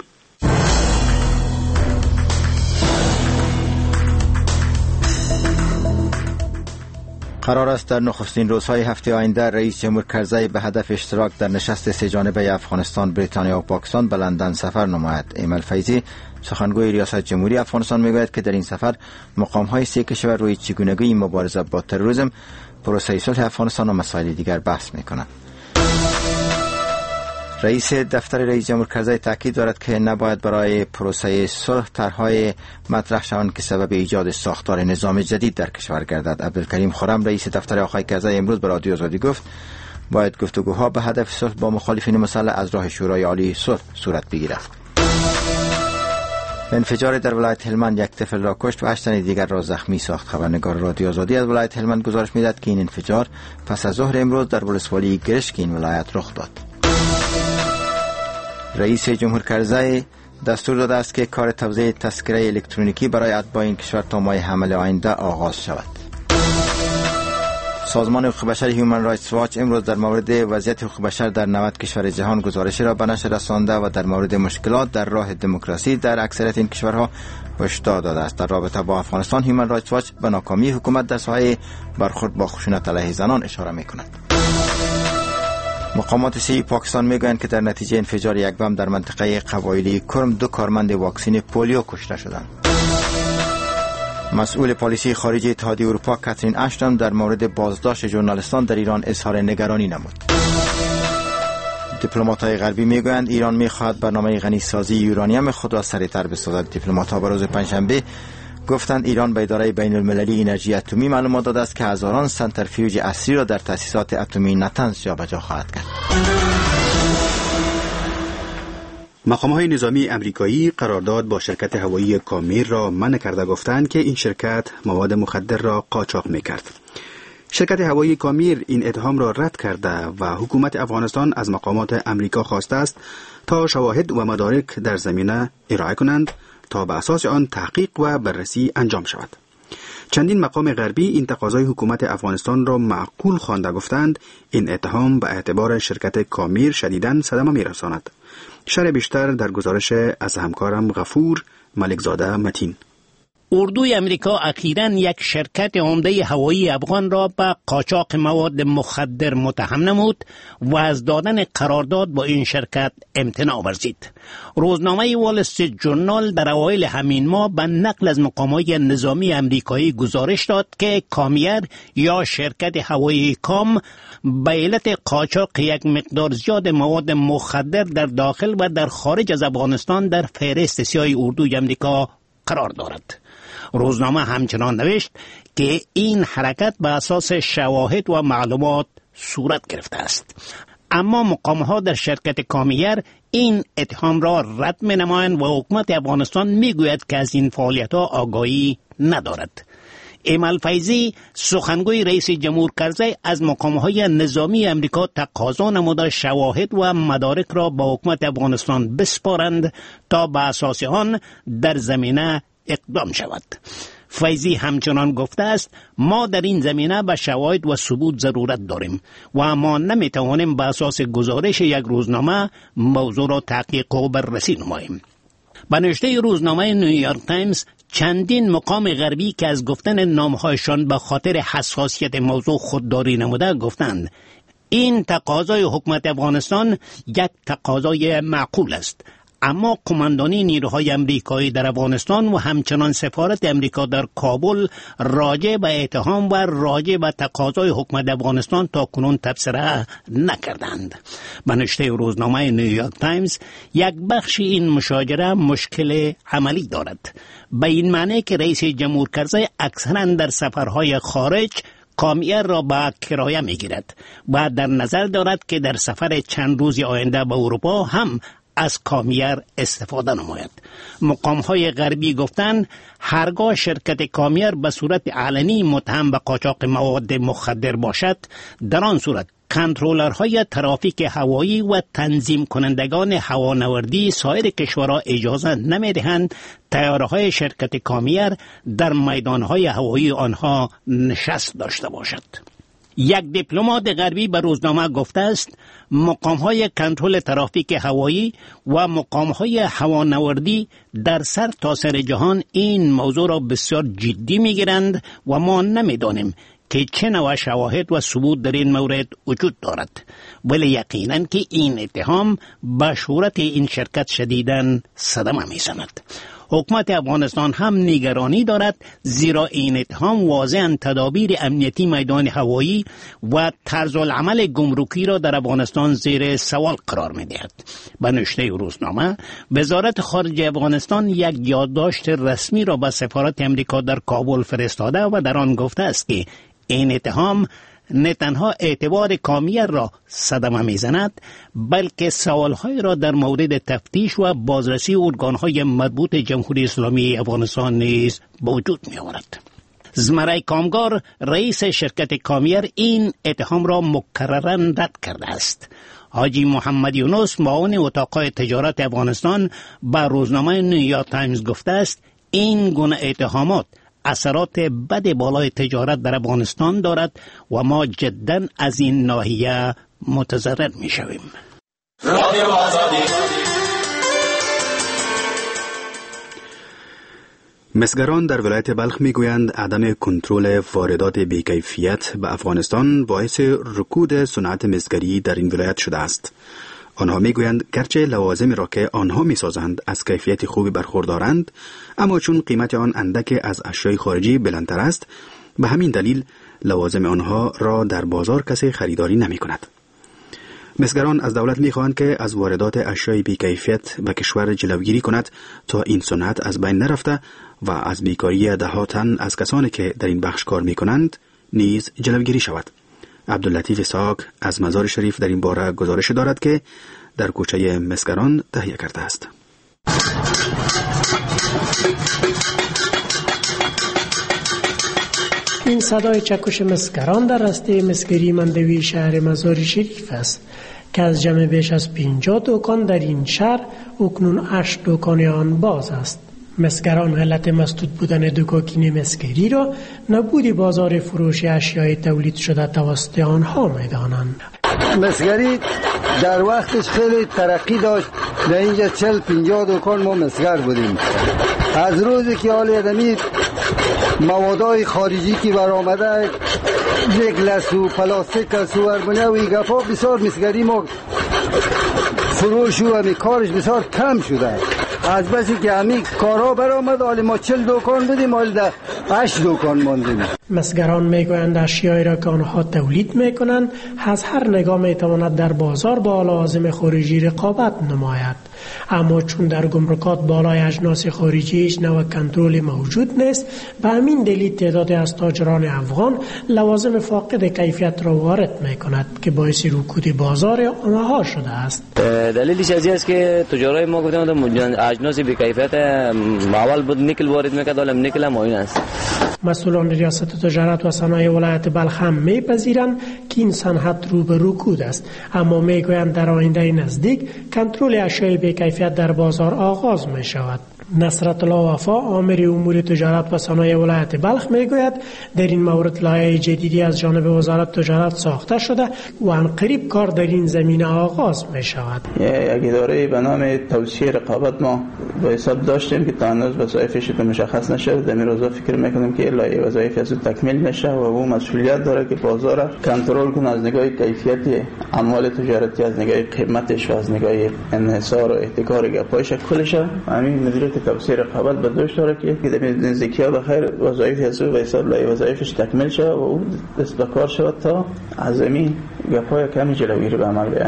D: قرار است در نخستین روزهای هفته آینده رئیس جمهور کرزی به هدف اشتراک در نشست سه جانبه افغانستان، بریتانیا و پاکستان به لندن سفر نماید. ایمل فیضی سخنگوی ریاست جمهوری افغانستان میگوید که در این سفر مقام‌های سه کشور روی چگونگی مبارزه با تروریسم، پروسه صلح افغانستان و مسائل دیگر بحث میکنند. رئیس دفتر رئیس جمهور کرزی تاکید دارد که نباید برای پروسه صلح طرح‌های مطرح شوند که سبب ایجاد ساختار نظام جدید در کشور گردد. عبدالکریم خرم رئیس دفتر آقای کرزی امروز به رادیو آزادی گفت باید گفتگوها به هدف صلح با مخالفین مسلح از راه شورای عالی صلح صورت بگیرد. انفجار در ولایت هلمند یک طفل را کشت و هشت تن دیگر را زخمی ساخت. خبرنگار رادیو آزادی از ولایت هلمند گزارش می‌دهد که این انفجار پس از ظهر امروز در ولسوالی گرشک این ولایت رخ داد. رئیس جمهور کرزی دستور داده است که کار توزیع تذکره الکترونیکی برای اتباع این کشور تا ماه حمل آینده آغاز شود. سازمان حقوق بشر هیومن رایتس واچ امروز در مورد وضعیت حقوق بشر در نود کشور جهان گزارشی را به نشر رسانده و در مورد مشکلات در راه دموکراسی در اکثریت این کشورها هشدار داده است. در رابطه با افغانستان هیومن رایتس واچ به ناکامی حکومت در ساحه برخورد با خشونت علیه زنان اشاره می‌کند. مقامات صحی پاکستان میگویند که در نتیجه انفجار یک بم در منطقه قبایلی کرم دو کارمند واکسین پولیو کشته شدند. مسئول پالیسی خارجی اتحادیه اروپا کاترین اشتون در مورد بازداشت ژورنالیستان در ایران اظهار نگرانی نمود. دیپلمات‌های غربی میگویند ایران میخواهد برنامه غنیسازی یورانیم خود را سریعتر بسازد. دیپلمات‌ها به روز پنجشنبه گفتند ایران به اداره بین المللی انرژی اتمی معلومات داده است که هزاران سنترفیوژ اصلی را در تأسیسات اتمی نتنز جابجا خواهد کرد.
A: مقام‌های نظامی امریکایی قرارداد با شرکت هوایی کامیر را منع کرده، گفتند که این شرکت مواد مخدر را قاچاق می‌کرد. شرکت هوایی کامیر این اتهام را رد کرده و حکومت افغانستان از مقامات امریکا خواسته است تا شواهد و مدارک در زمینه ارائه کنند تا به اساس آن تحقیق و بررسی انجام شود. چندین مقام غربی این تقاضای حکومت افغانستان را معقول خوانده، گفتند این اتهام به اعتبار شرکت کامیر شدیداً صدمه می‌رساند. شرح بیشتر در گزارش از همکارم غفور ملکزاده متین.
T: اردوی امریکا اخیراً یک شرکت عمده هوایی افغان را به قاچاق مواد مخدر متهم نمود و از دادن قرارداد با این شرکت امتناع ورزید. روزنامه وال استریت ژورنال در اوایل همین ماه به نقل از مقامات نظامی امریکایی گزارش داد که کامیر یا شرکت هوایی کام به علت قاچاق یک مقدار زیاد مواد مخدر در داخل و در خارج از افغانستان در فهرست سیاه اردوی امریکا قرار دارد. روزنامه همچنان نوشت که این حرکت به اساس شواهد و معلومات صورت گرفته است. اما مقام‌ها در شرکت کامیر این اتهام را رد می‌نمایند و حکومت افغانستان می‌گوید که از این فعالیت‌ها آگاهی ندارد. ایمل فیضی سخنگوی رئیس جمهور کرزی از مقام‌های نظامی امریکا تقاضا نموده شواهد و مدارک را با حکومت افغانستان بسپارند تا به اساس آن در زمینه اقدام شود. فیضی همچنان گفته است ما در این زمینه به شواهد و ثبوت ضرورت داریم و ما نمیتوانیم به اساس گزارش یک روزنامه موضوع را تحقیق و بررسی نماییم. به نوشته روزنامه نیویورک تایمز چندین مقام غربی که از گفتن نامهایشان به خاطر حساسیت موضوع خودداری نموده گفتند این تقاضای حکومت افغانستان یک تقاضای معقول است، اما قماندانی نیروهای امریکایی در افغانستان و همچنان سفارت امریکا در کابل راجع به اتهام و راجع به تقاضای حکومت افغانستان تا کنون تبصره نکردند. به نوشته روزنامه نیویورک تایمز یک بخش این مشاجره مشکل عملی دارد، به این معنی که رئیس جمهور کرزی اکثرا در سفرهای خارج کامیر را به کرایه میگیرد و در نظر دارد که در سفر چند روز آینده به اروپا هم از کامیار استفاده نماید. مقام‌های غربی گفتند هرگاه شرکت کامیار به صورت علنی متهم به قاچاق مواد مخدر باشد، در آن صورت کنترلرهای ترافیک هوایی و تنظیم کنندگان هوانوردی سایر کشورها اجازه نمی‌دهند طیاره‌های شرکت کامیار در میدانهای هوایی آنها نشست داشته باشد. یک دیپلمات غربی به روزنامه گفته است مقام‌های کنترل ترافیک هوایی و مقام‌های هوانوردی در سر تا سر جهان این موضوع را بسیار جدی می‌گیرند و ما نمی‌دانیم که چه نوع شواهد و ثبوت در این مورد وجود دارد، ولی یقیناً که این اتهام به شهرت این شرکت شدیداً صدمه می‌زند. حکومت افغانستان هم نگرانی دارد، زیرا این اتهام واضحاً تدابیر امنیتی میدان هوایی و طرز العمل گمرکی را در افغانستان زیر سوال قرار می‌دهد. به نشریه روزنامه، وزارت خارجه افغانستان یک یادداشت رسمی را به سفارت امریکا در کابل فرستاده و در آن گفته است که این اتهام نه تنها اعتبار کامیار را صدمه میزند، بلکه سوالهای را در مورد تفتیش و بازرسی ارگانهای مربوط جمهوری اسلامی افغانستان نیز به وجود می آورد. زمره کامگار رئیس شرکت کامیار این اتهام را مکرراً رد کرده است. حاجی محمد یونس معاون اتاق تجارت افغانستان به روزنامه نیویورک تایمز گفته است این گونه اتهامات اثرات بد بالای تجارت در افغانستان دارد و ما جداً از این ناحیه متضرر می شویم.
A: مسگران در ولایت بلخ می گویند عدم کنترل واردات بیکیفیت به افغانستان باعث رکود صنعت مسگری در این ولایت شده است. آنها می گویند گرچه لوازم را که آنها می سازند از کیفیت خوبی برخوردارند، اما چون قیمت آن اندک از اشیاء خارجی بلندتر است، به همین دلیل لوازم آنها را در بازار کسی خریداری نمی کند. مسگران از دولت می خواهند که از واردات اشیاء بیکیفیت به کشور جلوگیری کند تا این صنعت از بین نرفته و از بیکاری ده ها تن از کسانی که در این بخش کار می کنند نیز جلوگیری شود. عبداللطیف اسحاق از مزار شریف در این باره گزارش دارد که در کوچه مسگران تهیه کرده است.
U: این صدای چکش مسگران در راسته مسگری مندوی شهر مزار شریف است که از جمع بیش از پنجاه دکان در این شهر اکنون هشت دکان آن باز است. مسگران علت مسدود بودن دکاکین مسگری را نبود بازار فروش اشیای تولید شده توسط آنها می‌دانند.
V: مسگری در وقتش خیلی ترقی داشت. در اینجا چل پنجاه دکان ما مسگر بودیم. از روزی که حال آدمی موادای خارجی که برآمده گلس و پلاستیک است و اربونه و گپا بسیار مسگری ما فروش و همی کارش بسیار کم شده. از بسی که همی کارها برآمد حالی ما چل دکان بودیم حالی در هشت دکان ماندیم.
U: مسگران میگویند اشیایی را که آنها تولید میکنند از هر نگاه میتواند در بازار با لوازم خارجی رقابت نماید، اما چون در گمرکات بالای اجناس خارجی هیچ نوع کنترل موجود نیست، به همین دلیل تعدادی از تاجران افغان لوازم فاقد کیفیت را وارد میکند که باعث رکود بازار آنها شده است.
W: دلیلش از این است که تجارای ما گفتند اجناس بی کیفیت اول بود نیکل وارد میکرد، حالا نیکل هم این است.
U: مسئولان ریاست تجارت و صنایع ولایت بلخ هم میپذیرند که این صنعت رو به رکود است، اما میگویند در آینده نزدیک کنترل اشیاء بی کیفیت در بازار آغاز می شود. نصرت الله وفا آمر امور تجارت و صنایع ولایت بلخ میگوید در این مورد لایحه جدیدی از جانب وزارت تجارت ساخته شده و عنقریب کار در این زمینه آغاز می شود.
X: یک اداره به نام توسعه رقابت ما با حساب داشتیم که تا هنوز وظایفش مشخص نشده. در این روزا فکر میکنیم که لایحه وظایف از تکمیل نشه و او مسئولیت داره که بازار کنترل کنه از نگاه کیفیت اموال تجارتی، از نگاه قیمتش و از نگاه انحصار و احتکار گپایش کلش. همین مدیریت توسعه رقابت به دوش داره که در نزدیکی ها بخیر وظایف از او و حساب لایحه وظایفش تکمیل شه و او دست به کار شود تا از این گپای کمی جلوگیری به عمل بیاید.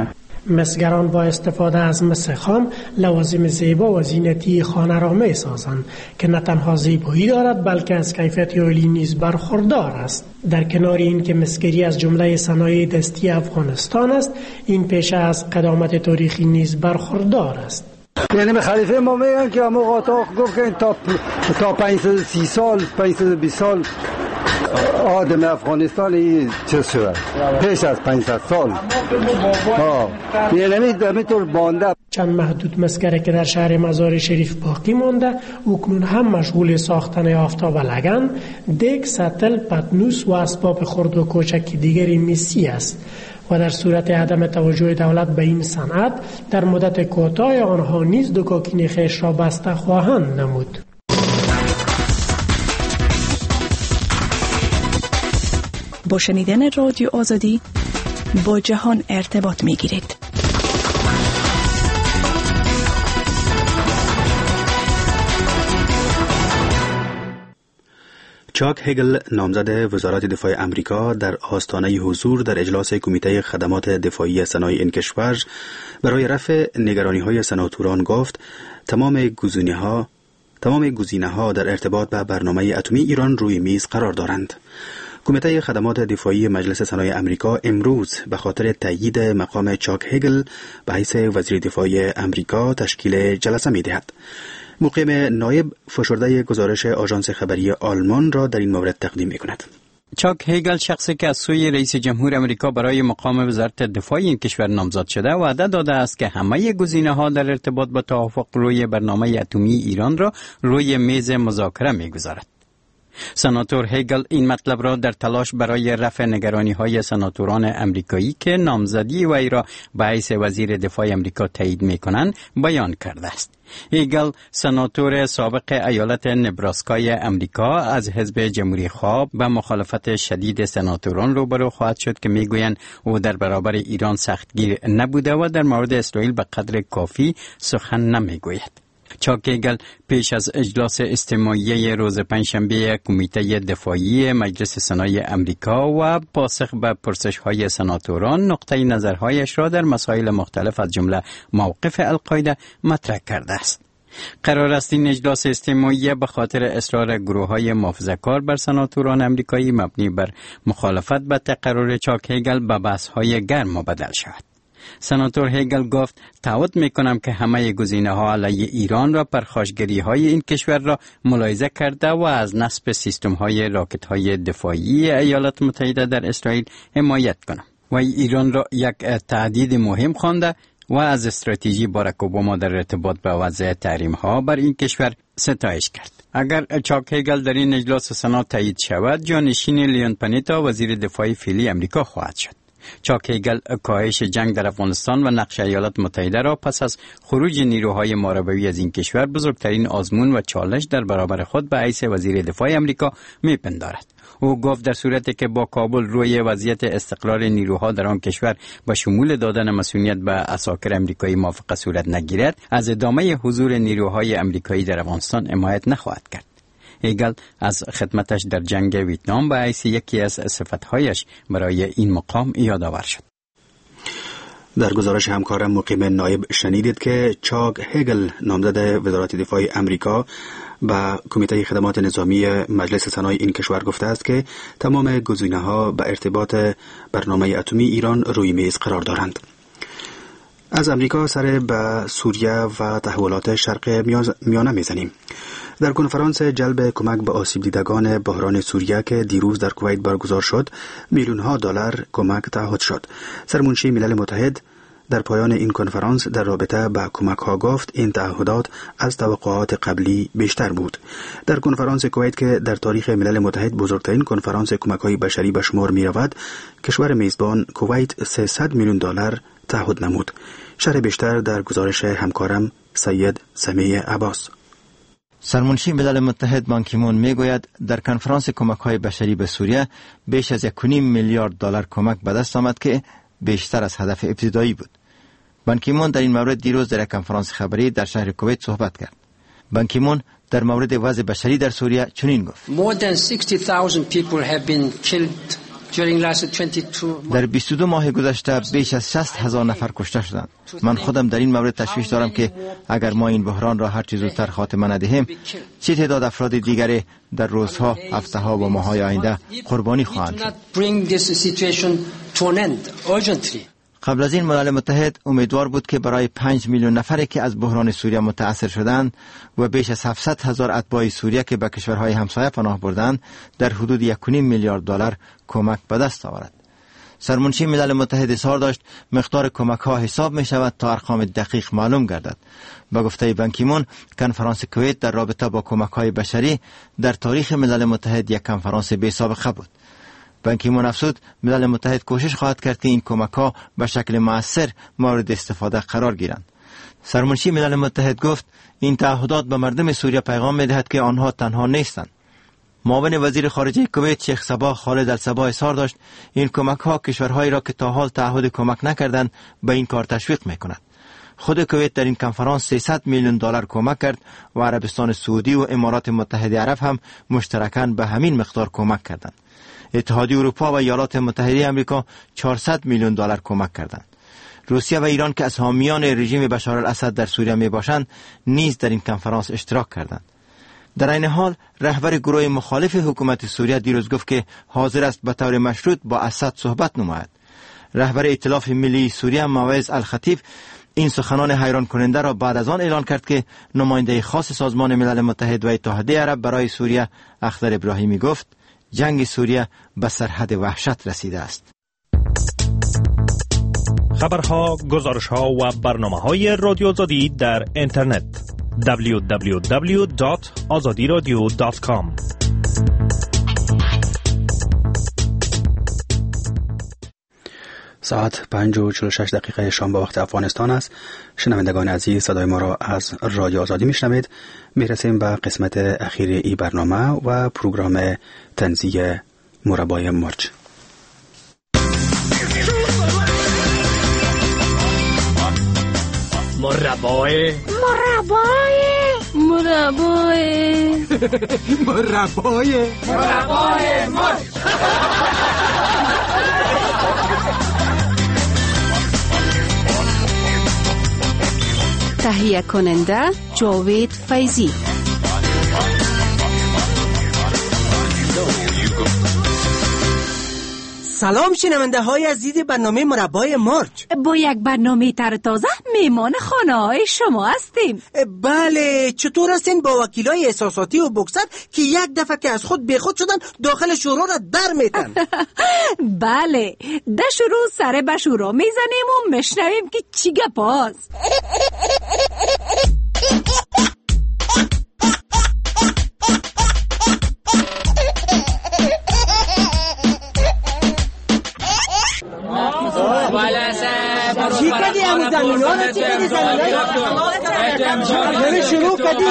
U: مسگران با استفاده از مس خام لوازم زیبا و زینتی خانه را می سازند که نه تنها زیبایی دارد بلکه از کیفیت عالی نیز برخوردار است. در کنار این که مسگری از جمله صنایع دستی افغانستان است، این پیشه از قدامت تاریخی نیز برخوردار است.
V: یعنی خلیفه ما میگن که اما قاطاق گفت که تا تا پانصد و سی سال پانصد و بیست سال آدم افغانستان این چه شد پیش از پانصد سال ها یعنی همینطور بانده.
U: چند محدود مسگره که در شهر مزار شریف باقی مانده اکنون هم مشغول ساختن آفتاب لگن، دیگ، سطل، پتنوس و اسباب خرد و کوچک دیگری میسی است و در صورت عدم توجه دولت به این صنعت در مدت کوتاه آنها نیز دکاکین خیش را بسته خواهند نمود.
B: با شنیدن رادیو آزادی با جهان ارتباط می گیرید.
A: چاک هگل نامزد وزارت دفاع امریکا در آستانه حضور در اجلاس کمیته خدمات دفاعی صنایع این کشور برای رفع نگرانی‌های سناتوران گفت تمام گزینه‌ها تمام گزینه‌ها در ارتباط به برنامه اتمی ایران روی میز قرار دارند. کمیته خدمات دفاعی مجلس صنایع امریکا امروز به خاطر تایید مقام چاک هگل به حیث وزیر دفاع امریکا تشکیل جلسه می‌دهد. مقیم نایب فشرده گزارش آژانس خبری آلمان را در این مورد تقدیم می‌کند.
C: چاک هگل شخصی که از سوی رئیس جمهور امریکا برای مقام وزارت دفاع این کشور نامزد شده وعده داده است که همه گزینه‌ها در ارتباط با توافق روی برنامه اتمی ایران را روی میز مذاکره می‌گذارد. سناتور هگل این مطلب را در تلاش برای رفع نگرانی‌های سناتوران امریکایی که نامزدی وی را به حیث وزیر دفاع امریکا تایید می‌کنند بیان کرده است. هگل سناتور سابق ایالت نبراسکای امریکا از حزب جمهوری خواه به مخالفت شدید سناتوران روبرو خواهد شد که میگویند او در برابر ایران سختگیر نبوده و در مورد اسرائیل به قدر کافی سخن نمیگوید. چاک هگل پیش از اجلاس استماعیه روز پنجشنبه کمیته دفاعی مجلس صنایع امریکا و پاسخ به پرسش‌های سناتوران نقطه نظرهایش را در مسائل مختلف از جمله موقف القاعده مطرح کرده است. قرار است این اجلاس استماعیه به خاطر اصرار گروه‌های محافظه‌کار بر سناتوران امریکایی مبنی بر مخالفت به تقرر چاک هگل به بحث‌های گرم مبدل شود. سناتور هگل گفت تعهد میکنم که همه گزینه‌ها علیه ایران را پرخاشگری‌های این کشور را ملاحظه کرده و از نصب سیستم‌های راکت‌های دفاعی ایالات متحده در اسرائیل حمایت کنم. و ایران را یک تهدید مهم خوانده و از استراتژی باراک اوباما در ارتباط با وضع تحریم‌ها بر این کشور ستایش کرد. اگر چاک هگل در این اجلاس سنا تایید شود، جانشین لیون پانیتا وزیر دفاع فعلی امریکا خواهد شد. چاک هگل کاهش جنگ در افغانستان و نقش ایالات متحده را پس از خروج نیروهای ماربوی از این کشور بزرگترین آزمون و چالش در برابر خود به حیث وزیر دفاع امریکا میپندارد. او گفت در صورتی که با کابل روی وضعیت استقرار نیروها در آن کشور با شمول دادن مسئولیت به عساکر امریکایی موافقه صورت نگیرد، از ادامه حضور نیروهای امریکایی در افغانستان حمایت نخواهد کرد. هگل از خدمتش در جنگ ویتنام به حیث یکی از صفتهایش برای این مقام یادآور شد.
A: در گزارش همکارم مقیم نایب شنیدید که چاک هگل نامزد وزارت دفاع امریکا با کمیته خدمات نظامی مجلس صنایع این کشور گفته است که تمام گزینه‌ها به ارتباط برنامه اتمی ایران روی میز قرار دارند. از امریکا سر به سوریه و تحولات شرق میانه میزنیم. در کنفرانس جلب کمک به آسیب دیدگان بحران سوریه که دیروز در کویت برگزار شد، میلیون ها دلار کمک تعهد شد. سرمنشی ملل متحد در پایان این کنفرانس در رابطه با کمک ها گفت این تعهدات از توقعات قبلی بیشتر بود. در کنفرانس کویت که در تاریخ ملل متحد بزرگترین کنفرانس کمک های بشری به شمار می رود، کشور میزبان کویت سیصد میلیون دلار تعهد نمود. شرح بیشتر در گزارش همکارم سید سمیع عباس.
D: سرمنشی ملل متحد بان کی مون میگوید در کنفرانس کمک های بشری به سوریه بیش از یک و نیم میلیارد دلار کمک به دست آمد که بیشتر از هدف ابتدایی بود. بان کی مون در این مورد دیروز در یک کنفرانس خبری در شهر کویت صحبت کرد. بان کی مون در مورد وضع بشری در سوریه چنین گفت:
E: More than sixty thousand people have been killed
D: در بیست و دو ماه گذشته بیش از شصت هزار نفر کشته شدند. من خودم در این مورد تشویش دارم که اگر ما این بحران را هر چه زودتر خاتمه ندهیم، چه تعداد افراد دیگری در روزها، هفته‌ها و ماه‌های آینده قربانی خواهند شد. قبل از این ملل متحد امیدوار بود که برای پنج میلیون نفری که از بحران سوریه متاثر شدند و بیش از هفتصد هزار اتباع سوریه که به کشورهای همسایه پناه بردند در حدود یک و نیم میلیارد دلار کمک به دست آورد. سرمنشی ملل متحد اظهار داشت مقدار کمک ها حساب می شود تا ارقام دقیق معلوم گردد. با گفته بان کی مون، کنفرانس کویت در رابطه با کمک های بشری در تاریخ ملل متحد یک کنفرانس بی سابقه بود. بان کی مون افزود ملل متحد کوشش خواهد کرد که این کمک ها به شکل مؤثر مورد استفاده قرار گیرند. سرمنشی ملل متحد گفت این تعهدات به مردم سوریه پیغام می دهد که آنها تنها نیستند. معاون وزیر خارجه کویت شیخ صباح خالد الصباح اظهار داشت این کمک ها کشورهایی را که تا حال تعهد کمک نکردند به این کار تشویق می کند. خود کویت در این کنفرانس سیصد میلیون دلار کمک کرد و عربستان سعودی و امارات متحده عرب هم مشترکاً به همین مقدار کمک کردند. اتحادیه اروپا و ایالات متحده آمریکا چهارصد میلیون دلار کمک کردند. روسیه و ایران که از حامیان رژیم بشار الاسد در سوریه می باشند نیز در این کنفرانس اشتراک کردند. در این حال رهبر گروه مخالف حکومت سوریه دیروز گفت که حاضر است به طور مشروط با اسد صحبت نماید. رهبر ائتلاف ملی سوریه موعظ الخطیب این سخنان حیران کننده را بعد از آن اعلان کرد که نماینده خاص سازمان ملل متحد و اتحادیه عرب برای سوریه اخضر ابراهیمی گفت جنگ سوریه به سرحد وحشت رسیده است.
E: خبرها، گزارشها و برنامه‌های رادیو آزادی در اینترنت دبلیو دبلیو دبلیو دات آزادی رادیو دات کام.
A: ساعت پنج و چهل و شش دقیقه شام به وقت افغانستان است. شنوندگان عزیز، صدای ما را از رادیو آزادی میشنوید. میرسیم به قسمت اخیر ای برنامه و پروگرام تنزیه مربای مرج.
G: مربای
J: مربای مربای
G: مربای مربای مرج.
J: تهیه کننده جاوید فیضی.
L: سلام شنونده های عزیز برنامه مربای مرج.
J: با یک برنامه تر تازه میمان خانه های شما هستیم.
L: بله، چطور هستین با وکیلای احساساتی و بکسر که یک دفعه که از خود بیخود شدن داخل شورا را در میتن؟
J: بله، در شروع سر به شورا میزنیم و میشنویم که چی گپاست.
L: چی کدی همون زمین ها را چی کدی زمین ها شروع کدی.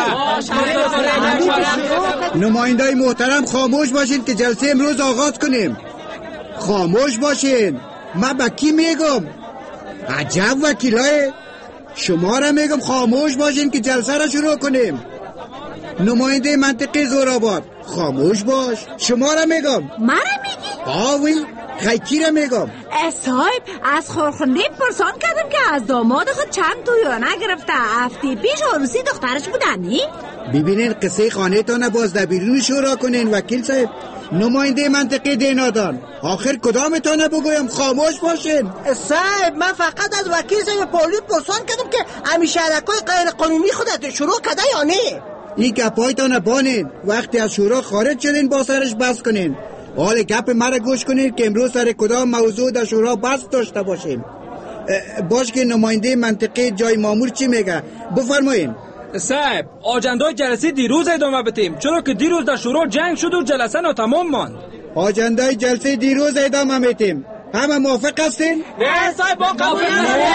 V: نماینده محترم خاموش باشین که جلسه امروز آغاز کنیم. خاموش باشین. من با کی میگم؟ عجب وکیلای شما را میگم خاموش باشین که جلسه را شروع کنیم. نماینده منطقه زورآباد خاموش باش. شما را میگم.
J: من را میگی؟
V: آوی خیکی را میگم.
J: صاحب از خورخنده پرسان کردم که از داماد خود چند تویانه گرفته. هفته پیش عروسی دخترش بودنی؟
V: ببینین قصه خانه تانه باز در بیرون شورا کنین وکیل صاحب. نماینده منطقه دینادان آخر کدام تانه بگویم خاموش باشین؟
L: صاحب من فقط از وکیل صاحب پولی پرسان کردم که همیشه شرکای غیر قانونی خودت شروع کده یا نه؟
V: این گپای تانه بانین. وقتی از شورا خارج شدین با سرش بس کنین. حال گپ مرا گوش کنید که امروز سر کدام موضوع در شورا بحث داشته باشیم. باش که نماینده منطقه جای مامور چی میگه بفرمایین.
Y: صاحب آجندای جلسه دیروز ادامه بدیم، چرا که دیروز در شورا جنگ شد و جلسه ناتمام ماند.
V: آجندای جلسه دیروز ادامه میتیم.
F: همه موافق هستین؟
Y: نه صاحب با قبول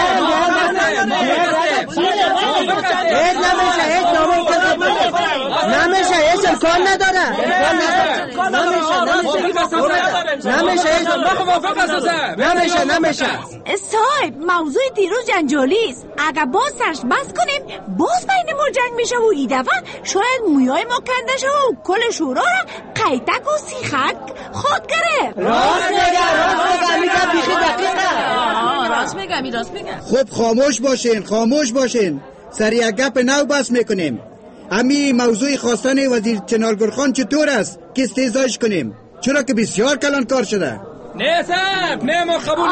L: نمیشه هیچ نامه نمیشه هیچ امکان نداره نمیشه نمیشه نمیشه
J: صاحب موضوع دیروز جنجالی است. اگر باز سرش بس کنیم باز بین ما جنگ میشه و این دفعه شاید مویای ما کنده شه و کل شورا را قیتک و سیخک خود گرفت.
L: راست میگه راست میگه بیخی دقیقه
J: راست میگه راست میگه.
F: خب خاموش باشین خاموش باشین سر یک گپ نو بس میکنیم. امی موضوع خواستن وزیر چنالگور خان چطور است که استیضاحش کنیم چرا که بسیار کلان کار شده.
Y: نه صاحب نه ما قبول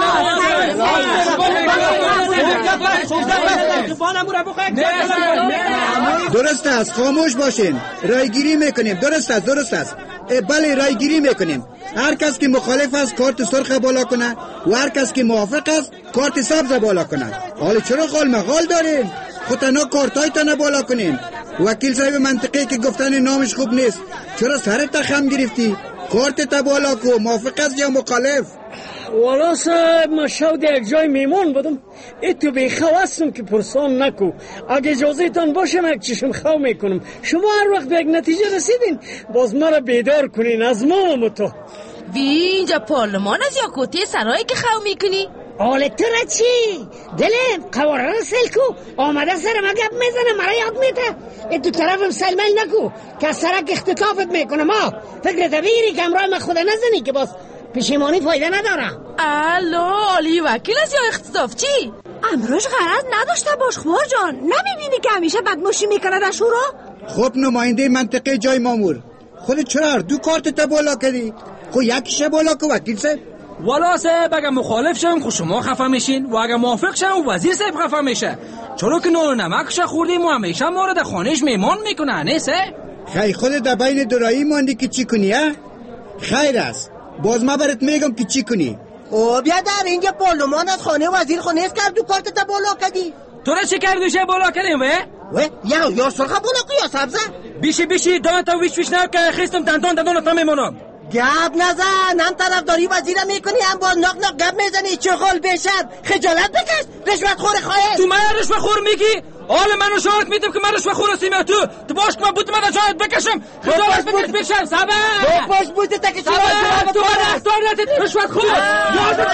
Y: نداریم.
F: درست است خاموش باشین رایگیری میکنیم. درست است درست است بله رایگیری میکنیم. هر کس که مخالف است کارت سرخ بالا کنه و هر کس که موافق است کارت سبز بالا کنه. حالا چرا غال مغال دارین؟ خود تنها کارتای تنها بالا کنین. وکیل صاحب منطقه که گفتن نامش خوب نیست چرا سرت خم گرفتی؟ کارت تا بالا کو موافق است یا مخالف؟
U: والا صاحب ما شاید یک جای میمون بودم ایتو بیخواستم که پرسان نکو. اگه اجازه تان باشه من چشم خو میکنم. شما هر وقت به یک نتیجه رسیدین باز مرا بیدار کنین از ما و تو.
J: وی اینجا پارلمان از یا کوتی سرایی که خو میکنی؟
L: آله تو را چی؟ دلم قواره را سل کو آمده سر ما گپ میزنه مرا یاد میده. ای تو طرفم سلمل نکو که سرک اختطافت میکنه. ما فکر تبیری که امرای ما خدا نزنی که باز پشیمانی فایده نداره.
J: الو علی وکیل از یا اختطاف چی؟ امروش غرض نداشته باش خوار جان. نمیبینی که همیشه بدموشی میکنه در شورا؟
F: خب نماینده منطقه جای مامور خودت چرا دو کارت تا بالا کردی؟ خب یکیشه بالا که وکیل صاحب.
Y: والا صاحب اگر مخالف شم خود شما خفه میشین و اگر موافق شم وزیر صاحب خفه میشه چرا که نون و نمکش خوردیم و همیشه ما رو در خانهش میمان میکنه. نه صاحب
F: خیلی خودت در بین دورایی ماندی که چی کنی ها؟ خیر است باز ما برات میگم که چی کنی.
L: او بیا در اینجا پارلمان از خانه وزیر خانه است کرد دو کارت تا بالا کردی.
Y: تو را چی کردوشه بالا کردیم وی؟
L: وی یا یا سرخه بالا که یا سبزه
Y: بیشی بیشی دان تا ویش ویش نو که خیستم دندان دندان تا میمونم.
L: گپ نزن هم طرف داری وزیره میکنی هم باز ناک ناک گپ میزنی. چغال بشد خجالت بکش رشوت خور خواهد.
Y: تو من رشوت خور میگی؟ حال منو شاهد میدم که من رشوت خور هستیم تو تو باش که من بود من شاهد بکشم خجالت بکش بکشم سبب
L: تو باش بود تا که
Y: سبب تو من اختار ندید رشوت خور یادت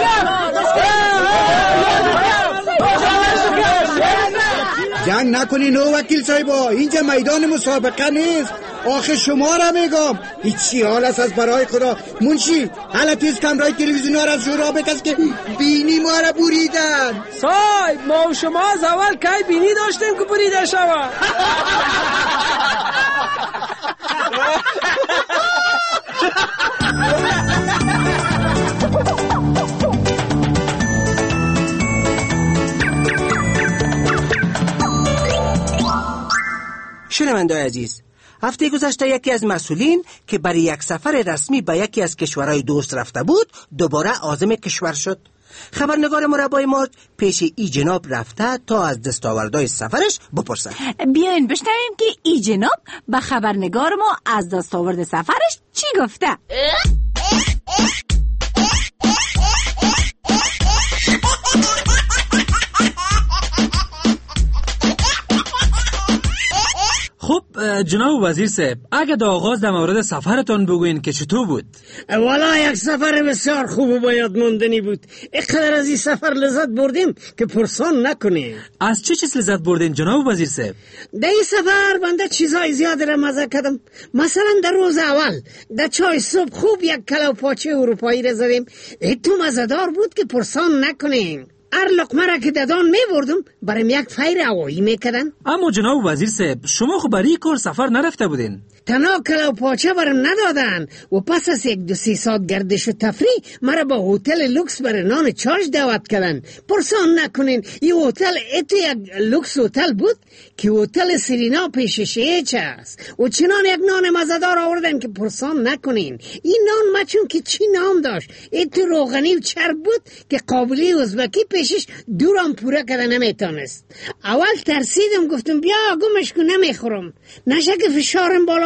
F: جنگ نکنی نو وکیل صاحبا اینجا میدان مسابقه نیست. آخه شما را میگم هیچی حال است از برای خدا. منشی حالا توی کمرای تلویزیون ها را از شورا بکش که بینی ما را بریدن.
Y: صاحب ما و شما از اول که بینی داشتیم که بریده شما.
L: شنونده‌های عزیز هفته گذشته یکی از مسئولین که برای یک سفر رسمی به یکی از کشورهای دوست رفته بود دوباره عازم کشور شد. خبرنگار مربای ما پیش ای جناب رفته تا از دستاوردهای سفرش بپرسه.
J: بیاین بشنویم که ای جناب به خبرنگار ما از دستاورد سفرش چی گفته.
Y: خب جناب وزیر صاحب اگه در آغاز در مورد سفرتان بگوین که چطور بود؟
U: والا یک سفر بسیار خوب و باید موندنی بود. اینقدر از این سفر لذت بردیم که پرسان نکنیم.
Y: از چه چیز لذت بردین جناب وزیر صاحب؟
U: در این سفر بنده چیزای زیاد را مزه کردم. مثلا در روز اول در چای صبح خوب یک کلو پاچه اروپایی را زدیم. این تو مزه‌دار بود که پرسان نکنیم. هر لقمه را که دادان می بردم برام یک فیر هوایی میکردن.
Y: اما جناب وزیر صاحب شما خب برای کار سفر نرفته بودین؟
U: تنها کلو پاچه برام ندادن و پس از یک دو سی ساعت گردش و تفریح مرا با هتل لوکس برای نان چارج دعوت کردن. پرسان نکنین این هتل اتو یک لوکس هتل بود که هتل سرینا پیشش هیچ است و چنان یک نان مزه‌دار آوردن که پرسان نکنین. این نان مچون که چی نام داشت اتو روغنی و چرب بود که قابلی ازبکی پیشش دورم پوره کده نمیتونست. اول ترسیدم گفتم بیا گمش کن نمیخورم نشه که فشارم بالا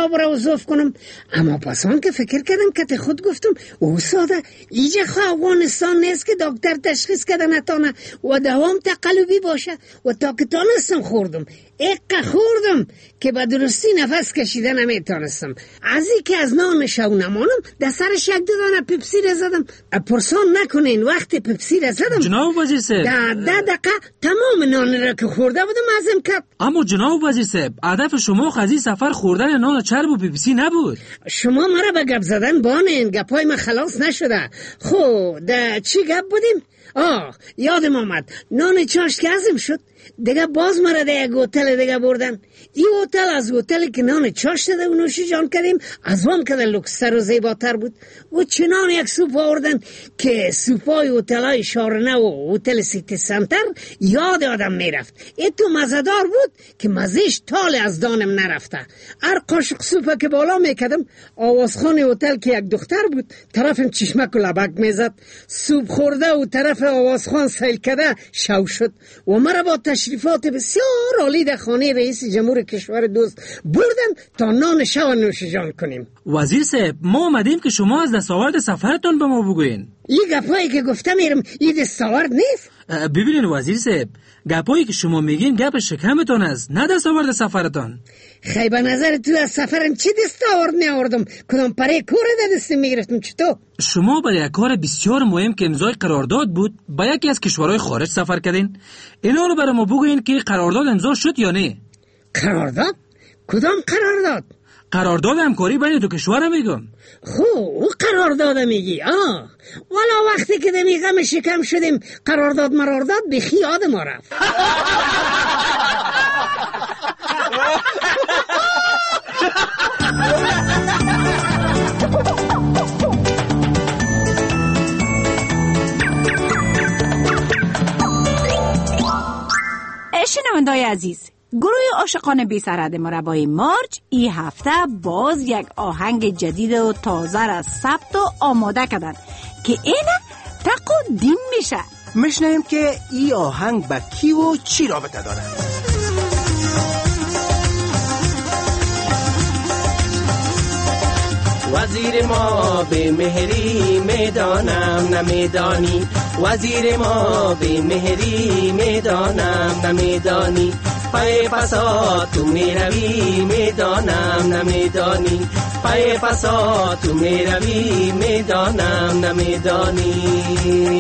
H: آب را وظوف کنم. اما پسان که فکر کردم که خود گفتم او ساده ایجا خواه افغانستان نیست که دکتر تشخیص کده نتانه و دوام تقلبی باشه و تا که تانستم خوردم اقا خوردم که به درستی نفس کشیده نمیتانستم. از این که از نان شو نمانم در سرش یک دانه پپسی را زدم. پرسان نکنین وقتی پپسی را زدم
Y: جناب وزیر صاحب
H: در ده دقیقه تمام نان را که خورده بودم ازم کرد.
Y: اما جناب وزیر صاحب هدف شما از این سفر خوردن نان چرب و پپسی نبود.
H: شما مرا به گپ زدن بانین، گپای من خلاص نشده. خب در چی گپ بودیم؟ آه یادم آمد، نان چاشت که ازم شد دیگه باز مرا در یک هتل دیگه بردن. این هتل از هتلی که نان چاشت ده و نوشی جان کردیم از وان که در لوکستر و زیباتر بود و چنان یک سوپ آوردن که سوپای هتلای شارنه و هتل سیتی سنتر یاد آدم میرفت. این تو مزدار بود که مزیش تال از دانم نرفته. هر قاشق سوپا که بالا میکدم آوازخان هتل که یک دختر بود طرفم چشمک و لبک میزد. سوپ خورده و طرف آوازخان سیل کده شو شد و مرا با تشریفات بسیار عالی در خانه رئیس جمهور کشور دوست بردن تا نان شو نوش جان کنیم.
Y: وزیر صاحب ما آمدیم که شما از دستاورد سفرتان به ما بگوین.
H: این گپایی که گفتم میرم این دستاورد نیست.
Y: ببینین وزیر صاحب گپایی که شما میگین گپ شکمتان است نه دستاورد سفرتان.
H: خیلی به نظر تو از سفرم چی دستاورد نیاوردم؟ کدام پره کوره در دست میگرفتم چطور؟
Y: شما برای یک کار بسیار مهم که امضای قرارداد بود با یکی از کشورهای خارج سفر کردین. اینا رو برای ما بگوین که قرارداد امضا شد یا نه.
H: قرارداد؟ کدام قرارداد؟
Y: قرارداد همکاری بین دو کشور میگم.
H: خب او قرارداد میگی؟ آه والا وقتی که دمی غم شکم شدیم قرارداد مرارداد بخی یاد ما رفت.
J: شنوندای عزیز، گروه عاشقان بی سرحد مربای مارج این هفته باز یک آهنگ جدید و تازه را ثبت و آماده کردن که اینه تقدیم میشه.
L: میشنویم که این آهنگ با کی و چی رابطه داره.
I: وزیر ما به مهری میدانم نمیدانی، وزیر ما به مهری میدانم نمیدانی، پای پسا تو میروی میدانم نمیدانی، پای پسا تو میروی میدانم نمیدانی.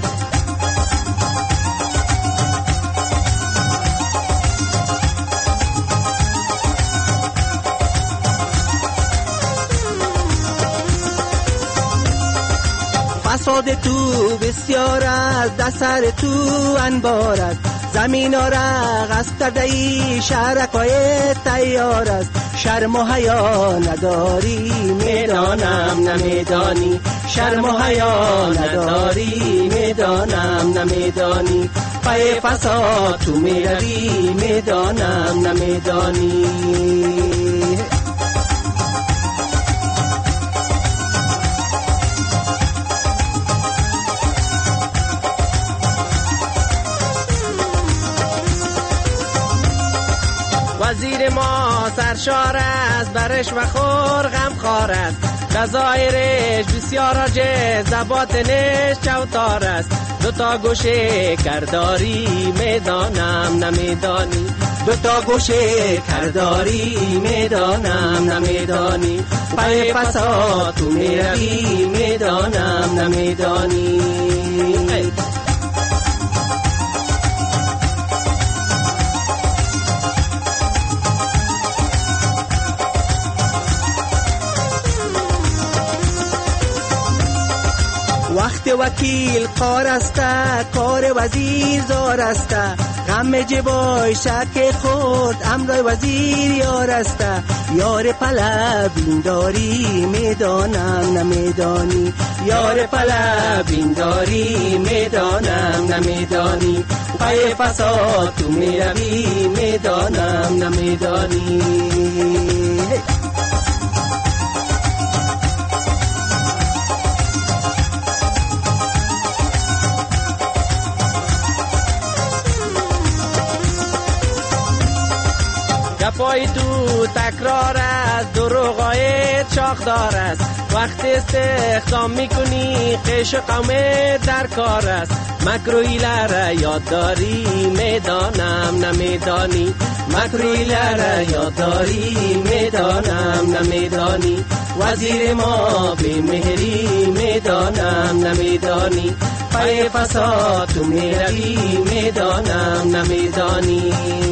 I: فساد تو بسیار است، در سر تو انبار است، زمین ها را غصب کرده ای شهرکای تیار است، شرم و حیا نداری میدانم نمیدانی، شرم و حیا نداری میدانم نمیدانی، پای فساد تو میروی میدانم نمیدانی. وزیر ما سرشار است، برش و خور غم خار است، غذایرش بسیار عاجز، زباطنش چوتار است، دوتا گوشه کرداری میدانم نمیدانی، دوتا گوشه کرداری میدانم نمیدانی، پای پسا تو میروی میدانم نمیدانی. وقت وکیل کار است، کار وزیر زار است، غم جبای شک خود امرای وزیر یار است، یار پلبین داری میدانم نمیدانی، یار پلبین داری میدانم نمیدانی، پای فساد تو میروی میدانم نمیدانی. وفای تو تکرار است، دروغای چاقدار است. وقتی استخدام میکنی قش قوم در کار است. مکرویله را یاد داری میدانم نمیدانی، مکرویله را یاد داری میدانم نمیدانی. وزیر ما بی مهری میدانم نمیدانی، پای فساد تو میروی میدانم نمیدانی.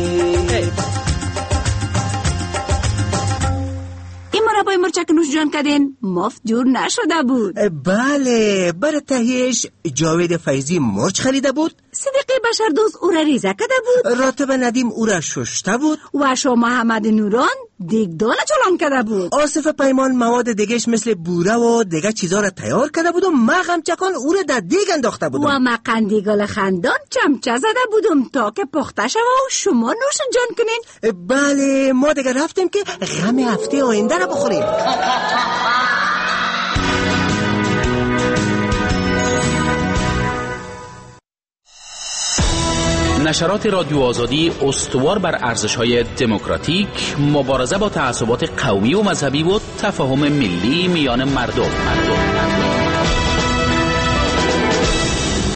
J: این مربای مرچک نوش جان کردین مفت جور نشده بود.
L: بله، برای تهیهش جاوید فیضی مرچ خریده بود،
J: صدیقی بشر دوست او را ریزه کرده بود،
L: راتب ندیم او را ششته بود
J: و شاه محمد نوران دیگدان چلان کرده بود.
L: آصف پیمان مواد دیگهش مثل بوره و دیگه چیزا را تیار کرده بود و ما غمچکان او را در دیگ انداخته بودم
J: و ما قندیگال خندان چمچه زده بودم تا که پخته شود و شما نوش جان کنین.
L: بله، ما دیگه رفتیم که غم هفته آینده را بخوریم.
M: نشرات رادیو آزادی استوار بر ارزش‌های دموکراتیک، مبارزه با تعصبات قومی و مذهبی و تفاهم ملی میان مردم. مردم.